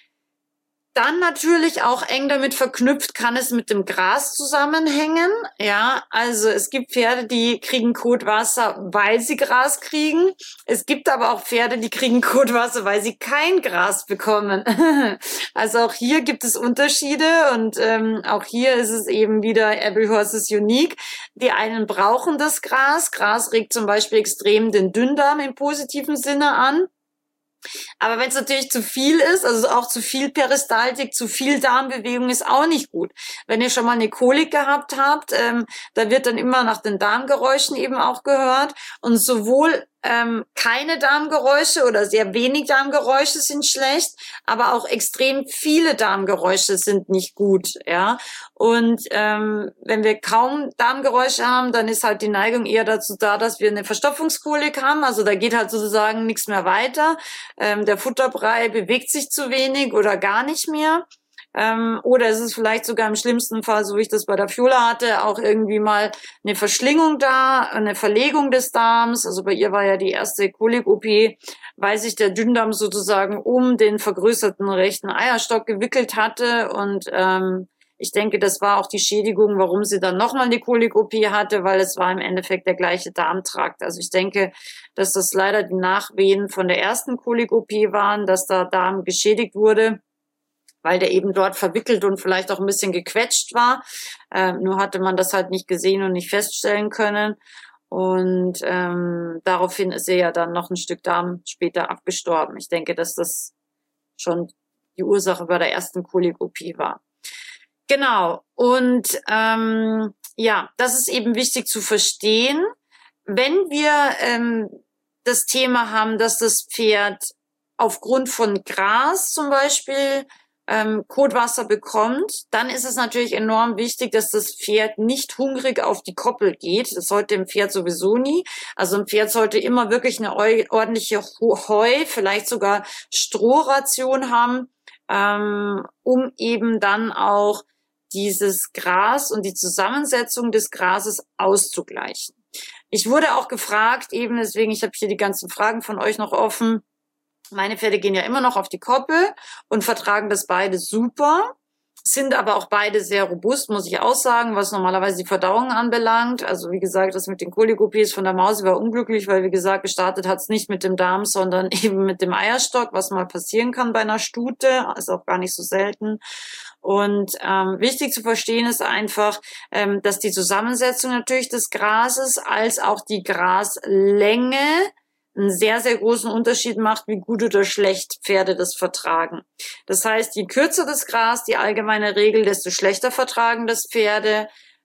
Speaker 1: Dann natürlich auch eng damit verknüpft kann es mit dem Gras zusammenhängen. Ja, also es gibt Pferde, die kriegen Kotwasser, weil sie Gras kriegen. Es gibt aber auch Pferde, die kriegen Kotwasser, weil sie kein Gras bekommen. Also auch hier gibt es Unterschiede und auch hier ist es eben wieder Every Horse is unique. Die einen brauchen das Gras. Gras regt zum Beispiel extrem den Dünndarm im positiven Sinne an. Aber wenn es natürlich zu viel ist, also auch zu viel Peristaltik, zu viel Darmbewegung ist auch nicht gut. Wenn ihr schon mal eine Kolik gehabt habt, da wird dann immer nach den Darmgeräuschen eben auch gehört. Und sowohl keine Darmgeräusche oder sehr wenig Darmgeräusche sind schlecht, aber auch extrem viele Darmgeräusche sind nicht gut, ja. Und wenn wir kaum Darmgeräusche haben, dann ist halt die Neigung eher dazu da, dass wir eine Verstopfungskolik haben. Also da geht halt sozusagen nichts mehr weiter. Der Futterbrei bewegt sich zu wenig oder gar nicht mehr. Oder es ist vielleicht sogar im schlimmsten Fall, so wie ich das bei der Fiola hatte, auch irgendwie mal eine Verschlingung da, eine Verlegung des Darms. Also bei ihr war ja die erste Kolik-OP, weil sich der Dünndarm sozusagen um den vergrößerten rechten Eierstock gewickelt hatte. Und ich denke, das war auch die Schädigung, warum sie dann nochmal eine Kolik-OP hatte, weil es war im Endeffekt der gleiche Darmtrakt. Also ich denke, dass das leider die Nachwehen von der ersten Kolik-OP waren, dass der Darm geschädigt wurde, weil der eben dort verwickelt und vielleicht auch ein bisschen gequetscht war. Nur hatte man das halt nicht gesehen und nicht feststellen können. Und daraufhin ist er ja dann noch ein Stück Darm später abgestorben. Ich denke, dass das schon die Ursache bei der ersten Kolik-OP war. Genau. Und das ist eben wichtig zu verstehen. Wenn wir das Thema haben, dass das Pferd aufgrund von Gras zum Beispiel Kotwasser bekommt, dann ist es natürlich enorm wichtig, dass das Pferd nicht hungrig auf die Koppel geht. Das sollte dem Pferd sowieso nie. Also ein Pferd sollte immer wirklich eine ordentliche Heu, vielleicht sogar Strohration haben, um eben dann auch dieses Gras und die Zusammensetzung des Grases auszugleichen. Ich wurde auch gefragt, eben deswegen, ich habe hier die ganzen Fragen von euch noch offen. Meine Pferde gehen ja immer noch auf die Koppel und vertragen das beide super, sind aber auch beide sehr robust, muss ich auch sagen, was normalerweise die Verdauung anbelangt. Also wie gesagt, das mit den Kolik-OPs von der Maus war unglücklich, weil wie gesagt, gestartet hat es nicht mit dem Darm, sondern eben mit dem Eierstock, was mal passieren kann bei einer Stute, ist auch gar nicht so selten. Und wichtig zu verstehen ist einfach, dass die Zusammensetzung natürlich des Grases als auch die Graslänge einen sehr, sehr großen Unterschied macht, wie gut oder schlecht Pferde das vertragen. Das heißt, je kürzer das Gras, die allgemeine Regel, desto schlechter vertragen das Pferde,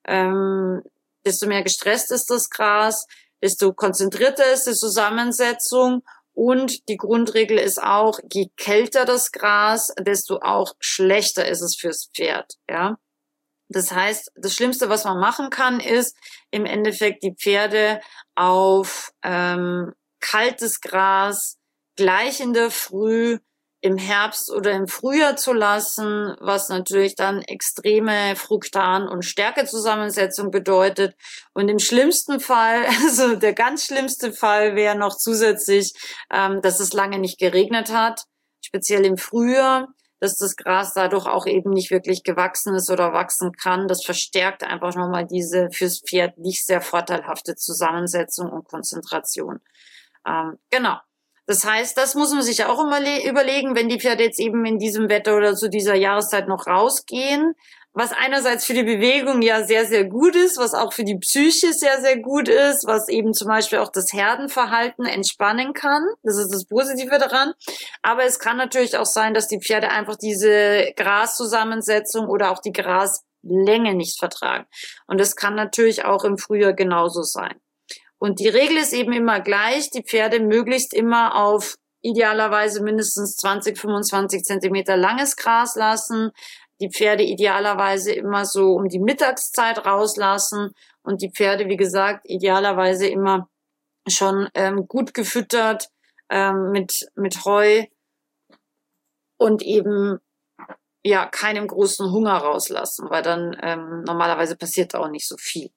Speaker 1: desto mehr gestresst ist das Gras, desto konzentrierter ist die Zusammensetzung und die Grundregel ist auch, je kälter das Gras, desto auch schlechter ist es fürs Pferd, ja. Das heißt, das Schlimmste, was man machen kann, ist im Endeffekt die Pferde auf kaltes Gras gleich in der Früh im Herbst oder im Frühjahr zu lassen, was natürlich dann extreme Fruktan- und Stärkezusammensetzung bedeutet. Und im schlimmsten Fall, also der ganz schlimmste Fall wäre noch zusätzlich, dass es lange nicht geregnet hat, speziell im Frühjahr, dass das Gras dadurch auch eben nicht wirklich gewachsen ist oder wachsen kann. Das verstärkt einfach nochmal diese fürs Pferd nicht sehr vorteilhafte Zusammensetzung und Konzentration. Genau. Das heißt, das muss man sich auch immer überlegen, wenn die Pferde jetzt eben in diesem Wetter oder zu dieser Jahreszeit noch rausgehen, was einerseits für die Bewegung ja sehr, sehr gut ist, was auch für die Psyche sehr, sehr gut ist, was eben zum Beispiel auch das Herdenverhalten entspannen kann. Das ist das Positive daran. Aber es kann natürlich auch sein, dass die Pferde einfach diese Graszusammensetzung oder auch die Graslänge nicht vertragen. Und das kann natürlich auch im Frühjahr genauso sein. Und die Regel ist eben immer gleich, die Pferde möglichst immer auf idealerweise mindestens 20, 25 Zentimeter langes Gras lassen, die Pferde idealerweise immer so um die Mittagszeit rauslassen und die Pferde, wie gesagt, idealerweise immer schon gut gefüttert mit Heu und eben ja keinem großen Hunger rauslassen, weil dann normalerweise passiert auch nicht so viel.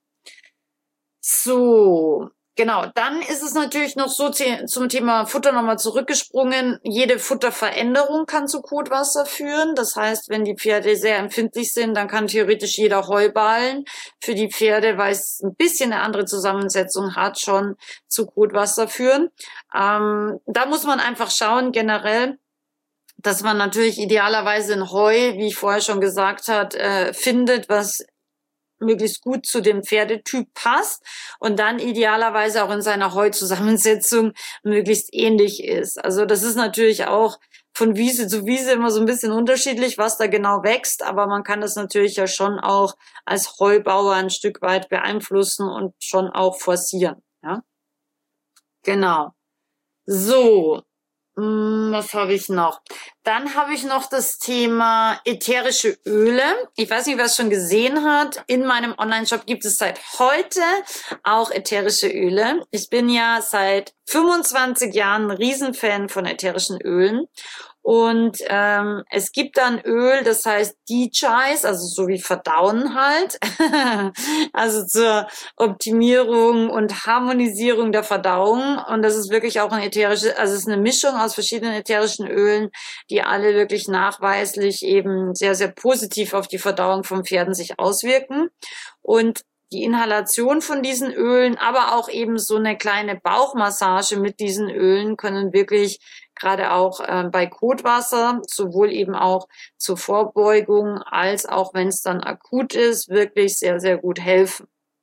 Speaker 1: So, genau. Dann ist es natürlich noch so zum Thema Futter nochmal zurückgesprungen. Jede Futterveränderung kann zu Kotwasser führen. Das heißt, wenn die Pferde sehr empfindlich sind, dann kann theoretisch jeder Heuballen für die Pferde, weil es ein bisschen eine andere Zusammensetzung hat, schon zu Kotwasser führen. Da muss man einfach schauen, generell, dass man natürlich idealerweise ein Heu, wie ich vorher schon gesagt habe, findet, was möglichst gut zu dem Pferdetyp passt und dann idealerweise auch in seiner Heuzusammensetzung möglichst ähnlich ist. Also das ist natürlich auch von Wiese zu Wiese immer so ein bisschen unterschiedlich, was da genau wächst, aber man kann das natürlich ja schon auch als Heubauer ein Stück weit beeinflussen und schon auch forcieren. Ja? Genau. So. Was habe ich noch? Dann habe ich noch das Thema ätherische Öle. Ich weiß nicht, wer es schon gesehen hat. In meinem Online-Shop gibt es seit heute auch ätherische Öle. Ich bin ja seit 25 Jahren ein Riesenfan von ätherischen Ölen. Und es gibt dann Öl, das heißt Dechice, also so wie Verdauen halt, also zur Optimierung und Harmonisierung der Verdauung. Und das ist wirklich auch ein ätherisches, also es ist eine Mischung aus verschiedenen ätherischen Ölen, die alle wirklich nachweislich eben sehr, sehr positiv auf die Verdauung von Pferden sich auswirken. Und die Inhalation von diesen Ölen, aber auch eben so eine kleine Bauchmassage mit diesen Ölen können wirklich gerade auch bei Kotwasser, sowohl eben auch zur Vorbeugung als auch wenn es dann akut ist, wirklich sehr, sehr gut helfen.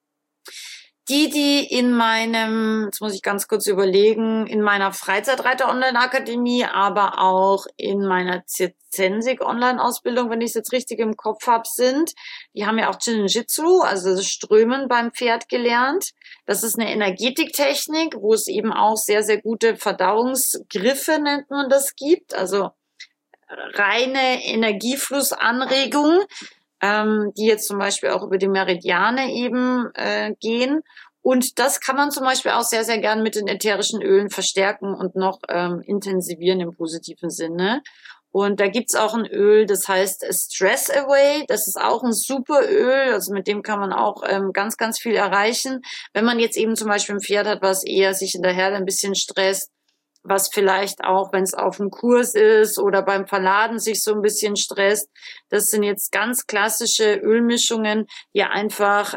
Speaker 1: Die in meinem, jetzt muss ich ganz kurz überlegen, in meiner Freizeitreiter-Online-Akademie, aber auch in meiner Zensik-Online-Ausbildung, wenn ich es jetzt richtig im Kopf habe, sind, die haben ja auch Jinjitsu, also das Strömen beim Pferd gelernt. Das ist eine Energetiktechnik, wo es eben auch sehr, sehr gute Verdauungsgriffe, nennt man das, gibt, also reine Energieflussanregung, die jetzt zum Beispiel auch über die Meridiane eben gehen. Und das kann man zum Beispiel auch sehr, sehr gern mit den ätherischen Ölen verstärken und noch intensivieren im positiven Sinne. Und da gibt's auch ein Öl, das heißt Stress Away. Das ist auch ein super Öl, also mit dem kann man auch ganz, ganz viel erreichen. Wenn man jetzt eben zum Beispiel ein Pferd hat, was eher sich in der Herde ein bisschen stresst, was vielleicht auch, wenn es auf dem Kurs ist oder beim Verladen sich so ein bisschen stresst. Das sind jetzt ganz klassische Ölmischungen, die einfach,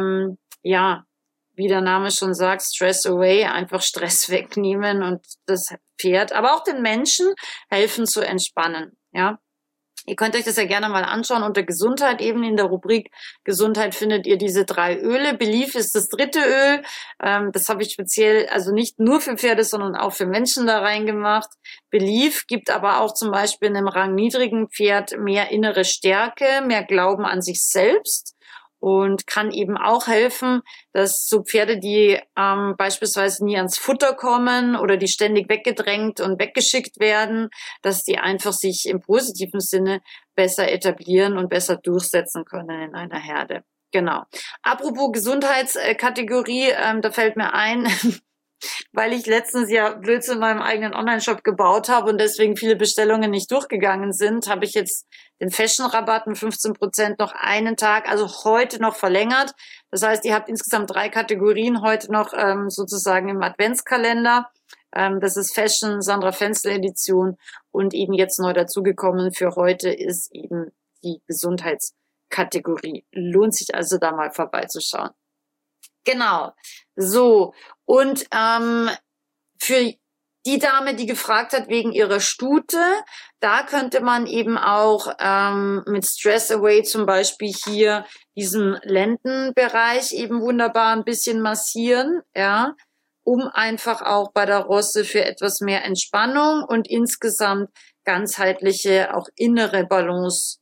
Speaker 1: wie der Name schon sagt, Stress Away, einfach Stress wegnehmen und das Pferd, aber auch den Menschen helfen zu entspannen, ja. Ihr könnt euch das ja gerne mal anschauen unter Gesundheit, eben in der Rubrik Gesundheit findet ihr diese 3 Öle. Belief ist das 3. Öl. Das habe ich speziell, also nicht nur für Pferde, sondern auch für Menschen da reingemacht. Belief gibt aber auch zum Beispiel einem rangniedrigen Pferd mehr innere Stärke, mehr Glauben an sich selbst und kann eben auch helfen, dass so Pferde, die beispielsweise nie ans Futter kommen oder die ständig weggedrängt und weggeschickt werden, dass die einfach sich im positiven Sinne besser etablieren und besser durchsetzen können in einer Herde. Genau. Apropos Gesundheitskategorie, da fällt mir ein, weil ich letztens ja Blödsinn in meinem eigenen Online-Shop gebaut habe und deswegen viele Bestellungen nicht durchgegangen sind, habe ich jetzt den Fashion-Rabatt mit 15% noch einen Tag, also heute noch verlängert. Das heißt, ihr habt insgesamt 3 Kategorien heute noch sozusagen im Adventskalender. Das ist Fashion, Sandra Fenzler Edition und eben jetzt neu dazugekommen für heute ist eben die Gesundheitskategorie. Lohnt sich also da mal vorbeizuschauen. Genau. So. Und für die Dame, die gefragt hat wegen ihrer Stute, da könnte man eben auch mit Stress Away zum Beispiel hier diesen Lendenbereich eben wunderbar ein bisschen massieren, ja, um einfach auch bei der Rosse für etwas mehr Entspannung und insgesamt ganzheitliche, auch innere Balance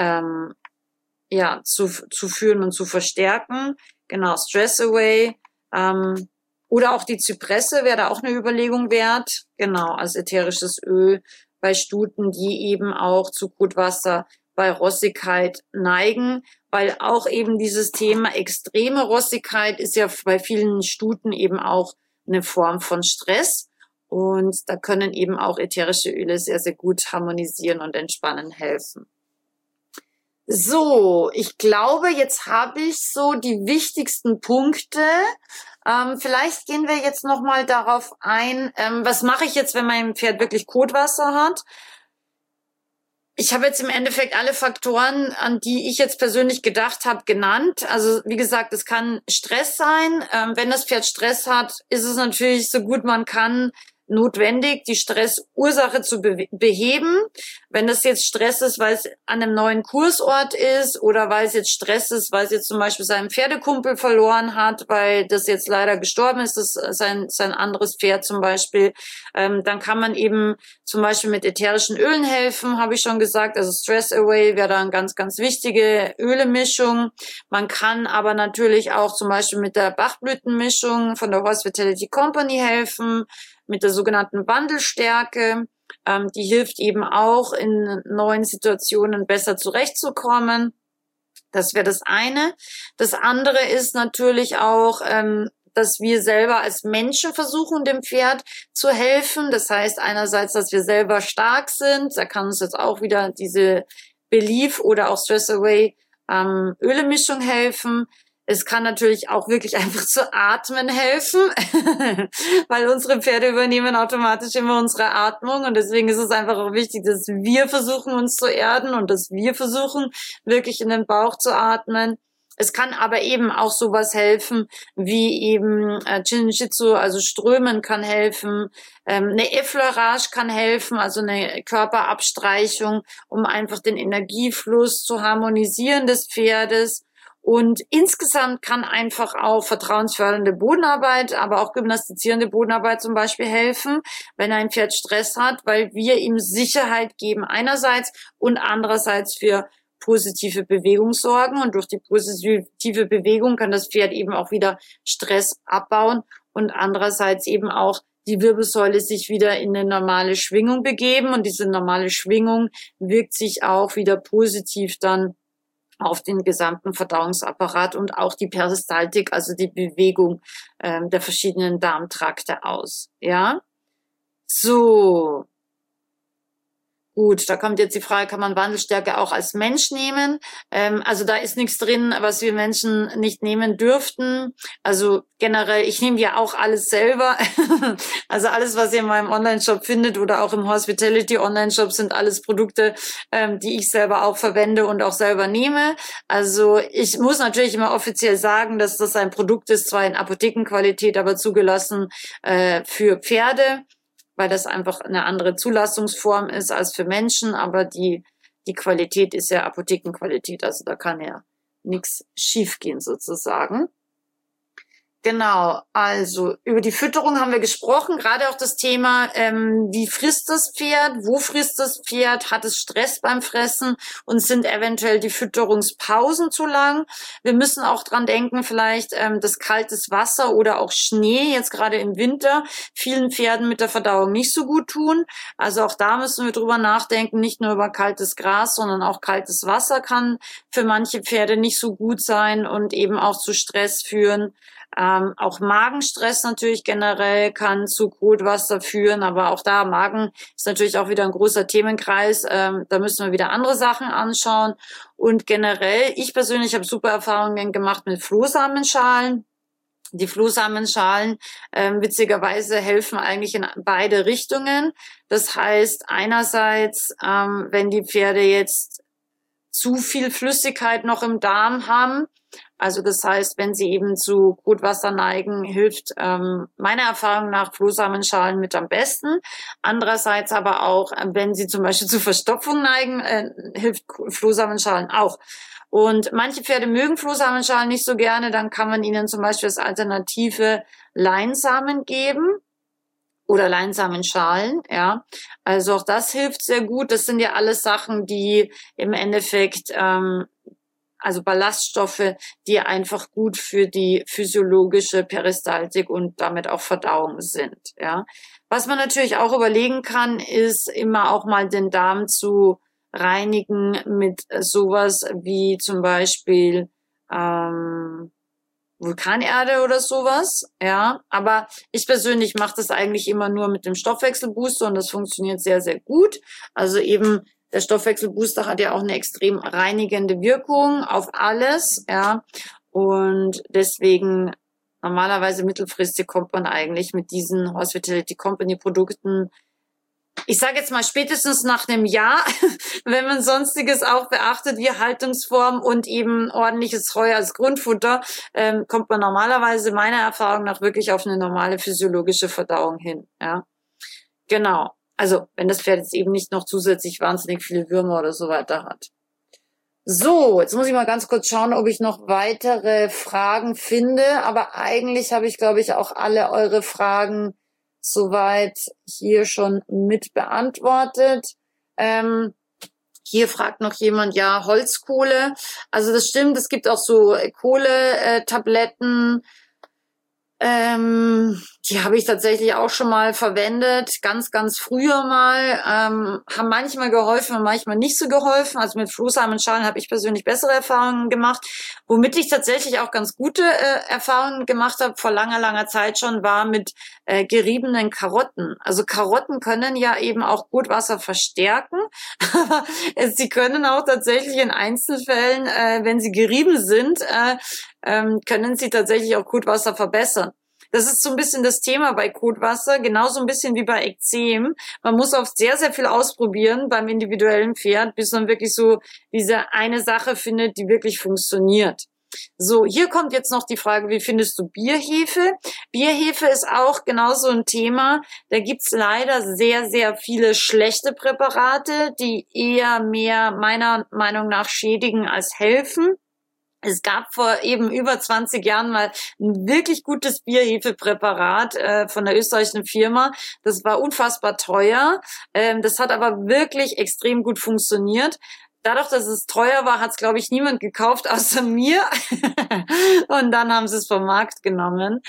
Speaker 1: ja, zu führen und zu verstärken. Genau, Stress Away. Oder auch die Zypresse wäre da auch eine Überlegung wert. Genau, als ätherisches Öl bei Stuten, die eben auch zu Kotwasser bei Rossigkeit neigen, weil auch eben dieses Thema extreme Rossigkeit ist ja bei vielen Stuten eben auch eine Form von Stress. Und da können eben auch ätherische Öle sehr, sehr gut harmonisieren und entspannen helfen. So, ich glaube, jetzt habe ich so die wichtigsten Punkte. Vielleicht gehen wir jetzt nochmal darauf ein, was mache ich jetzt, wenn mein Pferd wirklich Kotwasser hat? Ich habe jetzt im Endeffekt alle Faktoren, an die ich jetzt persönlich gedacht habe, genannt. Also wie gesagt, es kann Stress sein. Wenn das Pferd Stress hat, ist es natürlich so gut man kann notwendig, die Stressursache zu beheben. Wenn das jetzt Stress ist, weil es an einem neuen Kursort ist oder weil es jetzt Stress ist, weil es jetzt zum Beispiel seinen Pferdekumpel verloren hat, weil das jetzt leider gestorben ist, das sein anderes Pferd zum Beispiel, dann kann man eben zum Beispiel mit ätherischen Ölen helfen, habe ich schon gesagt. Also Stress Away wäre da eine ganz, ganz wichtige Ölemischung. Man kann aber natürlich auch zum Beispiel mit der Bachblütenmischung von der Horse Vitality Company helfen, mit der sogenannten Wandelstärke. Die hilft eben auch in neuen Situationen besser zurechtzukommen. Das wäre das eine. Das andere ist natürlich auch, dass wir selber als Menschen versuchen, dem Pferd zu helfen. Das heißt einerseits, dass wir selber stark sind. Da kann uns jetzt auch wieder diese Belief oder auch Stress Away Ölemischung helfen. Es kann natürlich auch wirklich einfach zu atmen helfen, weil unsere Pferde übernehmen automatisch immer unsere Atmung und deswegen ist es einfach auch wichtig, dass wir versuchen, uns zu erden und dass wir versuchen, wirklich in den Bauch zu atmen. Es kann aber eben auch sowas helfen, wie eben Chin-Jitsu, also Strömen kann helfen, eine Effleurage kann helfen, also eine Körperabstreichung, um einfach den Energiefluss zu harmonisieren des Pferdes. Und insgesamt kann einfach auch vertrauensfördernde Bodenarbeit, aber auch gymnastizierende Bodenarbeit zum Beispiel helfen, wenn ein Pferd Stress hat, weil wir ihm Sicherheit geben einerseits und andererseits für positive Bewegung sorgen. Und durch die positive Bewegung kann das Pferd eben auch wieder Stress abbauen und andererseits eben auch die Wirbelsäule sich wieder in eine normale Schwingung begeben. Und diese normale Schwingung wirkt sich auch wieder positiv dann auf den gesamten Verdauungsapparat und auch die Peristaltik, also die Bewegung der verschiedenen Darmtrakte aus. Ja, so. Gut, da kommt jetzt die Frage, kann man Wandelstärke auch als Mensch nehmen? Also da ist nichts drin, was wir Menschen nicht nehmen dürften. Also generell, ich nehme ja auch alles selber. Also alles, was ihr in meinem Online-Shop findet oder auch im Horse Vitality Online-Shop sind alles Produkte, die ich selber auch verwende und auch selber nehme. Also ich muss natürlich immer offiziell sagen, dass das ein Produkt ist, zwar in Apothekenqualität, aber zugelassen für Pferde, weil das einfach eine andere Zulassungsform ist als für Menschen, aber die Qualität ist ja Apothekenqualität, also da kann ja nichts schiefgehen sozusagen. Genau, also über die Fütterung haben wir gesprochen, gerade auch das Thema, wie frisst das Pferd, wo frisst das Pferd, hat es Stress beim Fressen und sind eventuell die Fütterungspausen zu lang. Wir müssen auch dran denken, vielleicht das kaltes Wasser oder auch Schnee, jetzt gerade im Winter, vielen Pferden mit der Verdauung nicht so gut tun. Also auch da müssen wir drüber nachdenken, nicht nur über kaltes Gras, sondern auch kaltes Wasser kann für manche Pferde nicht so gut sein und eben auch zu Stress führen. Auch Magenstress natürlich generell kann zu Kotwasser führen, aber auch da, Magen ist natürlich auch wieder ein großer Themenkreis. Da müssen wir wieder andere Sachen anschauen. Und generell, ich persönlich habe super Erfahrungen gemacht mit Flohsamenschalen. Die Flohsamenschalen, witzigerweise, helfen eigentlich in beide Richtungen. Das heißt, einerseits, wenn die Pferde jetzt zu viel Flüssigkeit noch im Darm haben. Also das heißt, wenn sie eben zu Kotwasser neigen, hilft meiner Erfahrung nach Flohsamenschalen mit am besten. Andererseits aber auch, wenn sie zum Beispiel zu Verstopfung neigen, hilft Flohsamenschalen auch. Und manche Pferde mögen Flohsamenschalen nicht so gerne, dann kann man ihnen zum Beispiel als Alternative Leinsamen geben. Oder Leinsamenschalen, ja. Also auch das hilft sehr gut. Das sind ja alles Sachen, die im Endeffekt, also Ballaststoffe, die einfach gut für die physiologische Peristaltik und damit auch Verdauung sind, ja. Was man natürlich auch überlegen kann, ist immer auch mal den Darm zu reinigen mit sowas wie zum Beispiel, Vulkanerde oder sowas, ja. Aber ich persönlich mache das eigentlich immer nur mit dem Stoffwechselbooster und das funktioniert sehr, sehr gut. Also eben der Stoffwechselbooster hat ja auch eine extrem reinigende Wirkung auf alles, ja. Und deswegen normalerweise mittelfristig kommt man eigentlich mit diesen Hospitality Company Produkten, ich sage jetzt mal spätestens nach einem Jahr, wenn man Sonstiges auch beachtet, wie Haltungsform und eben ordentliches Heu als Grundfutter, kommt man normalerweise meiner Erfahrung nach wirklich auf eine normale physiologische Verdauung hin. Ja, genau. Also wenn das Pferd jetzt eben nicht noch zusätzlich wahnsinnig viele Würmer oder so weiter hat. So, jetzt muss ich mal ganz kurz schauen, ob ich noch weitere Fragen finde. Aber eigentlich habe ich, glaube ich, auch alle eure Fragen soweit hier schon mit beantwortet. Hier fragt noch jemand, ja, Holzkohle. Also das stimmt, es gibt auch so Kohletabletten. Die habe ich tatsächlich auch schon mal verwendet, ganz, ganz früher mal, haben manchmal geholfen und manchmal nicht so geholfen. Also mit Flohsamenschalen habe ich persönlich bessere Erfahrungen gemacht. Womit ich tatsächlich auch ganz gute Erfahrungen gemacht habe, vor langer, langer Zeit schon, war mit geriebenen Karotten. Also Karotten können ja eben auch Kotwasser verstärken, aber sie können auch tatsächlich in Einzelfällen, wenn sie gerieben sind, können sie tatsächlich auch Kotwasser verbessern. Das ist so ein bisschen das Thema bei Kotwasser, genauso ein bisschen wie bei Ekzem. Man muss oft sehr, sehr viel ausprobieren beim individuellen Pferd, bis man wirklich so diese eine Sache findet, die wirklich funktioniert. So, hier kommt jetzt noch die Frage, wie findest du Bierhefe? Bierhefe ist auch genauso ein Thema. Da gibt's leider sehr, sehr viele schlechte Präparate, die eher mehr meiner Meinung nach schädigen als helfen. Es gab vor eben über 20 Jahren mal ein wirklich gutes Bierhefepräparat von der österreichischen Firma. Das war unfassbar teuer. Das hat aber wirklich extrem gut funktioniert. Dadurch, dass es teuer war, hat es, glaube ich, niemand gekauft außer mir. Und dann haben sie es vom Markt genommen.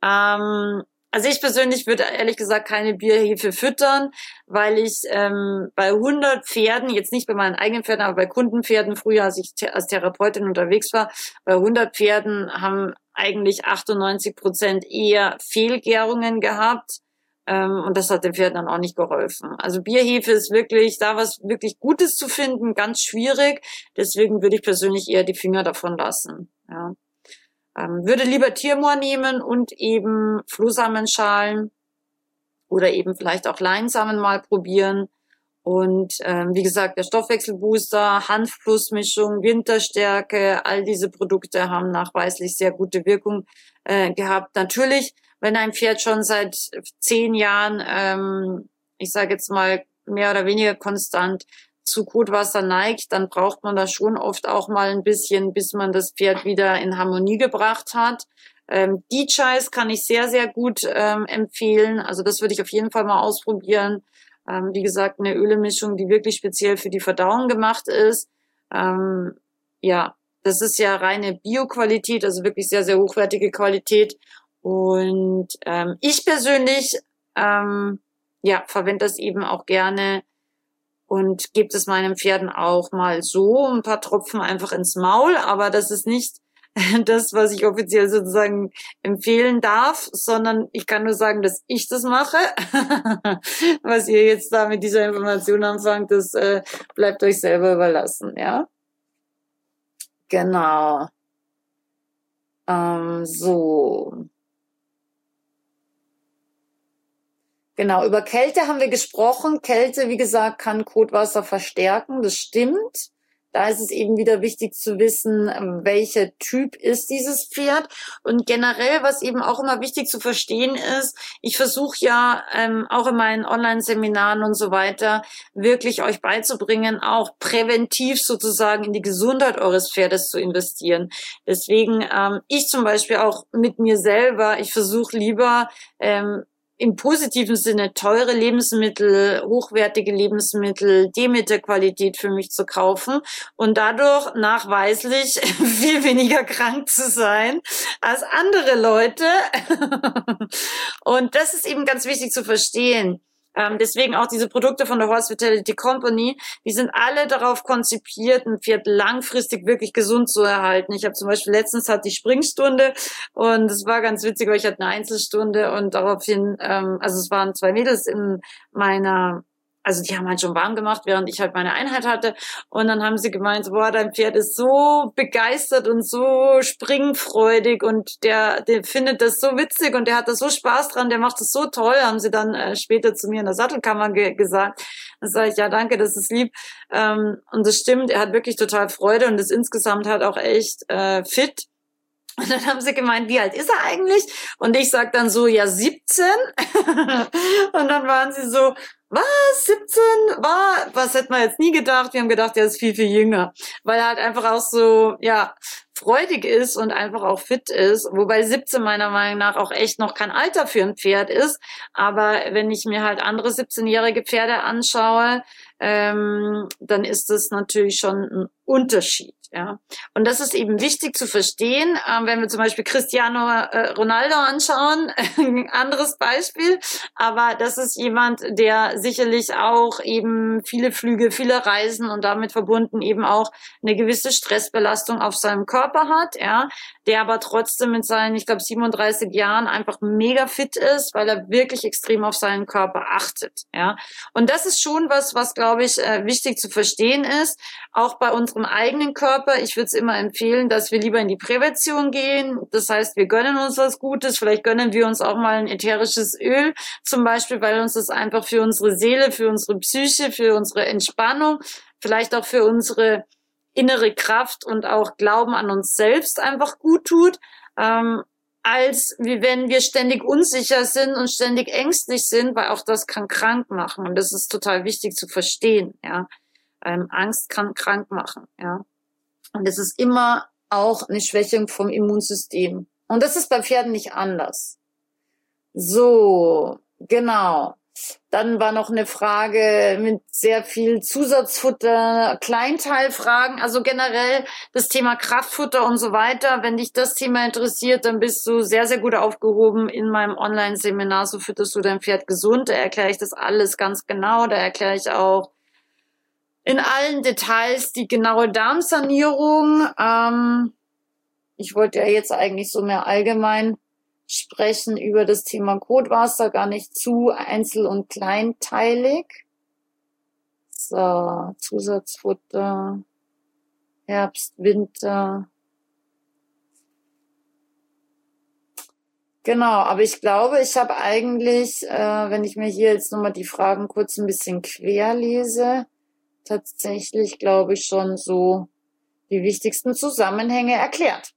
Speaker 1: Also ich persönlich würde ehrlich gesagt keine Bierhefe füttern, weil ich bei 100 Pferden, jetzt nicht bei meinen eigenen Pferden, aber bei Kundenpferden, früher als ich als Therapeutin unterwegs war, bei 100 Pferden haben eigentlich 98% eher Fehlgärungen gehabt. Und das hat den Pferden dann auch nicht geholfen. Also Bierhefe ist wirklich, da was wirklich Gutes zu finden, ganz schwierig. Deswegen würde ich persönlich eher die Finger davon lassen. Ja. Würde lieber Tiermoor nehmen und eben Flohsamenschalen oder eben vielleicht auch Leinsamen mal probieren. Und wie gesagt, der Stoffwechselbooster, Hanf-Plus-Mischung, Winterstärke, all diese Produkte haben nachweislich sehr gute Wirkung gehabt. Natürlich, wenn ein Pferd schon seit 10 Jahren, ich sage jetzt mal, mehr oder weniger konstant zu Kotwasser neigt, dann braucht man da schon oft auch mal ein bisschen, bis man das Pferd wieder in Harmonie gebracht hat. DJs kann ich sehr, sehr gut empfehlen. Also das würde ich auf jeden Fall mal ausprobieren. Wie gesagt, eine Ölemischung, die wirklich speziell für die Verdauung gemacht ist. Ja, das ist ja reine Bio-Qualität, also wirklich sehr, sehr hochwertige Qualität. Und ich persönlich ja, verwende das eben auch gerne und gebe es meinen Pferden auch mal so ein paar Tropfen einfach ins Maul. Aber das ist nicht das, was ich offiziell sozusagen empfehlen darf, sondern ich kann nur sagen, dass ich das mache. Was ihr jetzt da mit dieser Information anfangt, das bleibt euch selber überlassen, ja. Genau. So. Genau, über Kälte haben wir gesprochen. Kälte, wie gesagt, kann Kotwasser verstärken. Das stimmt. Da ist es eben wieder wichtig zu wissen, welcher Typ ist dieses Pferd. Und generell, was eben auch immer wichtig zu verstehen ist, ich versuche ja auch in meinen Online-Seminaren und so weiter wirklich euch beizubringen, auch präventiv sozusagen in die Gesundheit eures Pferdes zu investieren. Deswegen ich zum Beispiel auch mit mir selber, ich versuche lieber im positiven Sinne teure Lebensmittel, hochwertige Lebensmittel, Demeter-Qualität für mich zu kaufen und dadurch nachweislich viel weniger krank zu sein als andere Leute. Und das ist eben ganz wichtig zu verstehen. Deswegen auch diese Produkte von der Horse Vitality Company, die sind alle darauf konzipiert, ein Pferd langfristig wirklich gesund zu erhalten. Ich habe zum Beispiel letztens hatte ich Springstunde und es war ganz witzig, weil ich hatte eine Einzelstunde und daraufhin, also es waren zwei Mädels in meiner, also die haben halt schon warm gemacht, während ich halt meine Einheit hatte. Und dann haben sie gemeint, boah, dein Pferd ist so begeistert und so springfreudig und der findet das so witzig und der hat da so Spaß dran, der macht das so toll, haben sie dann später zu mir in der Sattelkammer gesagt. Dann sage ich, ja, danke, das ist lieb. Und das stimmt, er hat wirklich total Freude und ist insgesamt halt auch echt fit. Und dann haben sie gemeint, wie alt ist er eigentlich? Und ich sag dann so, ja, 17. Und dann waren sie so, was, 17? Was hätte man jetzt nie gedacht? Wir haben gedacht, er ist viel, viel jünger. Weil er halt einfach auch so, ja, freudig ist und einfach auch fit ist. Wobei 17 meiner Meinung nach auch echt noch kein Alter für ein Pferd ist. Aber wenn ich mir halt andere 17-jährige Pferde anschaue, dann ist das natürlich schon ein Unterschied. Ja, und das ist eben wichtig zu verstehen, wenn wir zum Beispiel Cristiano Ronaldo anschauen, ein anderes Beispiel, aber das ist jemand, der sicherlich auch eben viele Flüge, viele Reisen und damit verbunden eben auch eine gewisse Stressbelastung auf seinem Körper hat, ja, der aber trotzdem mit seinen, ich glaube, 37 Jahren einfach mega fit ist, weil er wirklich extrem auf seinen Körper achtet, ja. Und das ist schon was glaube ich, wichtig zu verstehen ist, auch bei unserem eigenen Körper. Ich würde es immer empfehlen, dass wir lieber in die Prävention gehen. Das heißt, wir gönnen uns was Gutes. Vielleicht gönnen wir uns auch mal ein ätherisches Öl, zum Beispiel, weil uns das einfach für unsere Seele, für unsere Psyche, für unsere Entspannung, vielleicht auch für unsere innere Kraft und auch Glauben an uns selbst einfach gut tut, als wie wenn wir ständig unsicher sind und ständig ängstlich sind, weil auch das kann krank machen. Und das ist total wichtig zu verstehen, ja. Angst kann krank machen, ja. Und es ist immer auch eine Schwächung vom Immunsystem. Und das ist bei Pferden nicht anders. So, genau. Dann war noch eine Frage mit sehr viel Zusatzfutter, Kleinteilfragen, also generell das Thema Kraftfutter und so weiter. Wenn dich das Thema interessiert, dann bist du sehr, sehr gut aufgehoben in meinem Online-Seminar, so fütterst du dein Pferd gesund. Da erkläre ich das alles ganz genau. Da erkläre ich auch in allen Details die genaue Darmsanierung. Ich wollte ja jetzt eigentlich so mehr allgemein sprechen über das Thema Kotwasser, gar nicht zu einzel- und kleinteilig. So, Zusatzfutter, Herbst, Winter. Genau, aber ich glaube, ich habe eigentlich, wenn ich mir hier jetzt nochmal die Fragen kurz ein bisschen quer lese, tatsächlich, glaube ich, schon so die wichtigsten Zusammenhänge erklärt.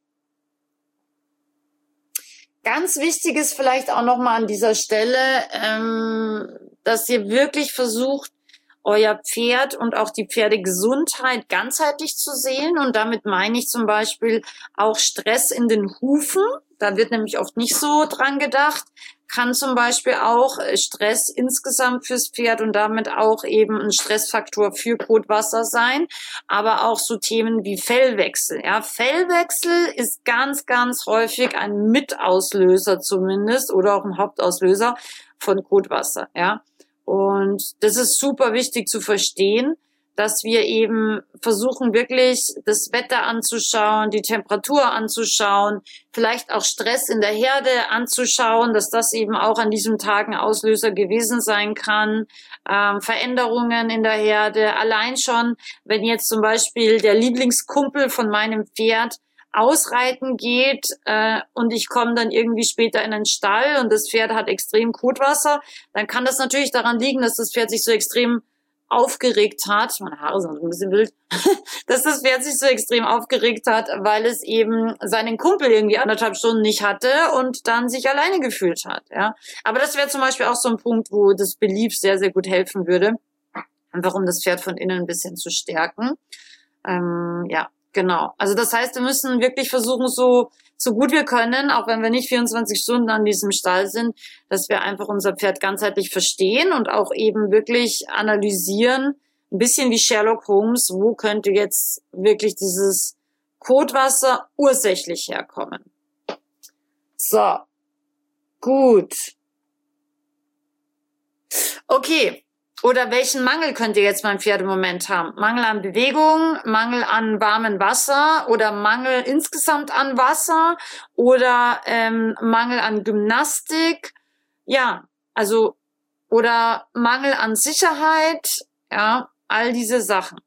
Speaker 1: Ganz wichtig ist vielleicht auch nochmal an dieser Stelle, dass ihr wirklich versucht, euer Pferd und auch die Pferdegesundheit ganzheitlich zu sehen. Und damit meine ich zum Beispiel auch Stress in den Hufen. Da wird nämlich oft nicht so dran gedacht. Kann zum Beispiel auch Stress insgesamt fürs Pferd und damit auch eben ein Stressfaktor für Kotwasser sein. Aber auch so Themen wie Fellwechsel. Ja, Fellwechsel ist ganz, ganz häufig ein Mitauslöser zumindest oder auch ein Hauptauslöser von Kotwasser. Ja, und das ist super wichtig zu verstehen, dass wir eben versuchen, wirklich das Wetter anzuschauen, die Temperatur anzuschauen, vielleicht auch Stress in der Herde anzuschauen, dass das eben auch an diesem Tag ein Auslöser gewesen sein kann. Veränderungen in der Herde, allein schon, wenn jetzt zum Beispiel der Lieblingskumpel von meinem Pferd ausreiten geht und ich komme dann irgendwie später in den Stall und das Pferd hat extrem Kotwasser, dann kann das natürlich daran liegen, dass das Pferd sich so extrem aufgeregt hat, meine Haare sind ein bisschen wild, dass das Pferd sich so extrem aufgeregt hat, weil es eben seinen Kumpel irgendwie 1,5 Stunden nicht hatte und dann sich alleine gefühlt hat. Ja, aber das wäre zum Beispiel auch so ein Punkt, wo das Belief sehr, sehr gut helfen würde, einfach um das Pferd von innen ein bisschen zu stärken. Ja, genau. Also das heißt, wir müssen wirklich versuchen, so gut wir können, auch wenn wir nicht 24 Stunden an diesem Stall sind, dass wir einfach unser Pferd ganzheitlich verstehen und auch eben wirklich analysieren, ein bisschen wie Sherlock Holmes, wo könnte jetzt wirklich dieses Kotwasser ursächlich herkommen. So, gut. Okay. Oder welchen Mangel könnte jetzt mein Pferd im Moment haben? Mangel an Bewegung, Mangel an warmem Wasser oder Mangel insgesamt an Wasser oder Mangel an Gymnastik. Ja, also oder Mangel an Sicherheit. Ja, all diese Sachen.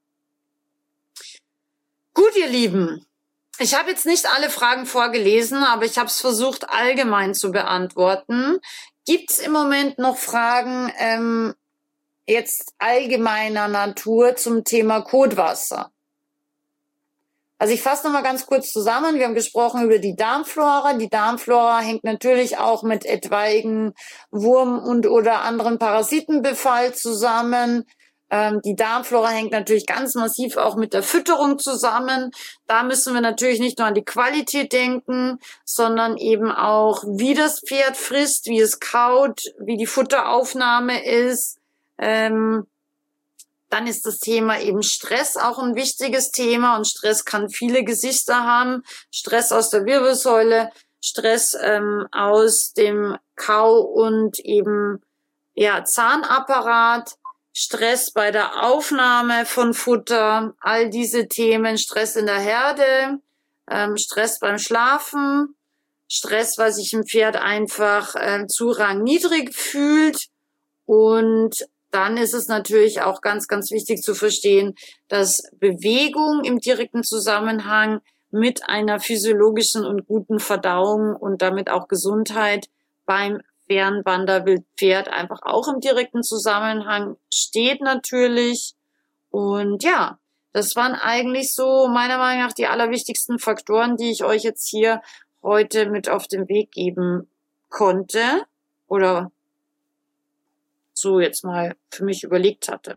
Speaker 1: Gut, ihr Lieben. Ich habe jetzt nicht alle Fragen vorgelesen, aber ich habe es versucht, allgemein zu beantworten. Gibt es im Moment noch Fragen, jetzt allgemeiner Natur zum Thema Kotwasser? Also ich fasse nochmal ganz kurz zusammen. Wir haben gesprochen über die Darmflora. Die Darmflora hängt natürlich auch mit etwaigen Wurm- und oder anderen Parasitenbefall zusammen. Die Darmflora hängt natürlich ganz massiv auch mit der Fütterung zusammen. Da müssen wir natürlich nicht nur an die Qualität denken, sondern eben auch, wie das Pferd frisst, wie es kaut, wie die Futteraufnahme ist. Dann ist das Thema eben Stress auch ein wichtiges Thema und Stress kann viele Gesichter haben. Stress aus der Wirbelsäule, Stress aus dem Kau- und eben ja Zahnapparat, Stress bei der Aufnahme von Futter, all diese Themen, Stress in der Herde, Stress beim Schlafen, Stress, weil sich ein Pferd einfach zu rangniedrig fühlt und dann ist es natürlich auch ganz, ganz wichtig zu verstehen, dass Bewegung im direkten Zusammenhang mit einer physiologischen und guten Verdauung und damit auch Gesundheit beim Fernwanderwildpferd einfach auch im direkten Zusammenhang steht natürlich. Und ja, das waren eigentlich so meiner Meinung nach die allerwichtigsten Faktoren, die ich euch jetzt hier heute mit auf den Weg geben konnte oder so jetzt mal für mich überlegt hatte.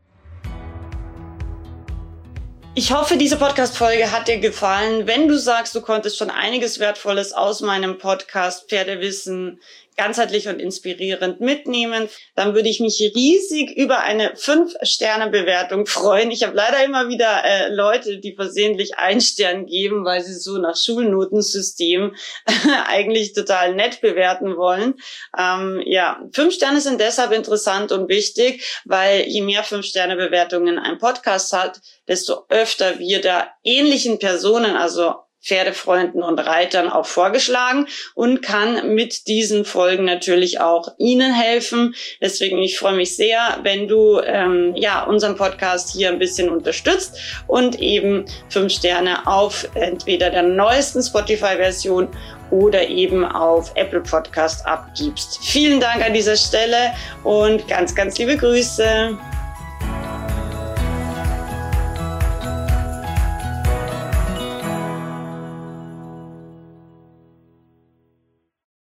Speaker 1: Ich hoffe, diese Podcast-Folge hat dir gefallen. Wenn du sagst, du konntest schon einiges Wertvolles aus meinem Podcast Pferdewissen ganzheitlich und inspirierend mitnehmen, dann würde ich mich riesig über eine 5-Sterne-Bewertung freuen. Ich habe leider immer wieder Leute, die versehentlich 1 Stern geben, weil sie so nach Schulnotensystem eigentlich total nett bewerten wollen. 5 Sterne sind deshalb interessant und wichtig, weil je mehr 5-Sterne-Bewertungen ein Podcast hat, desto öfter wird er ähnlichen Personen, also Pferdefreunden und Reitern auch vorgeschlagen und kann mit diesen Folgen natürlich auch Ihnen helfen. Deswegen, ich freue mich sehr, wenn du unseren Podcast hier ein bisschen unterstützt und eben 5 Sterne auf entweder der neuesten Spotify-Version oder eben auf Apple Podcast abgibst. Vielen Dank an dieser Stelle und ganz, ganz liebe Grüße.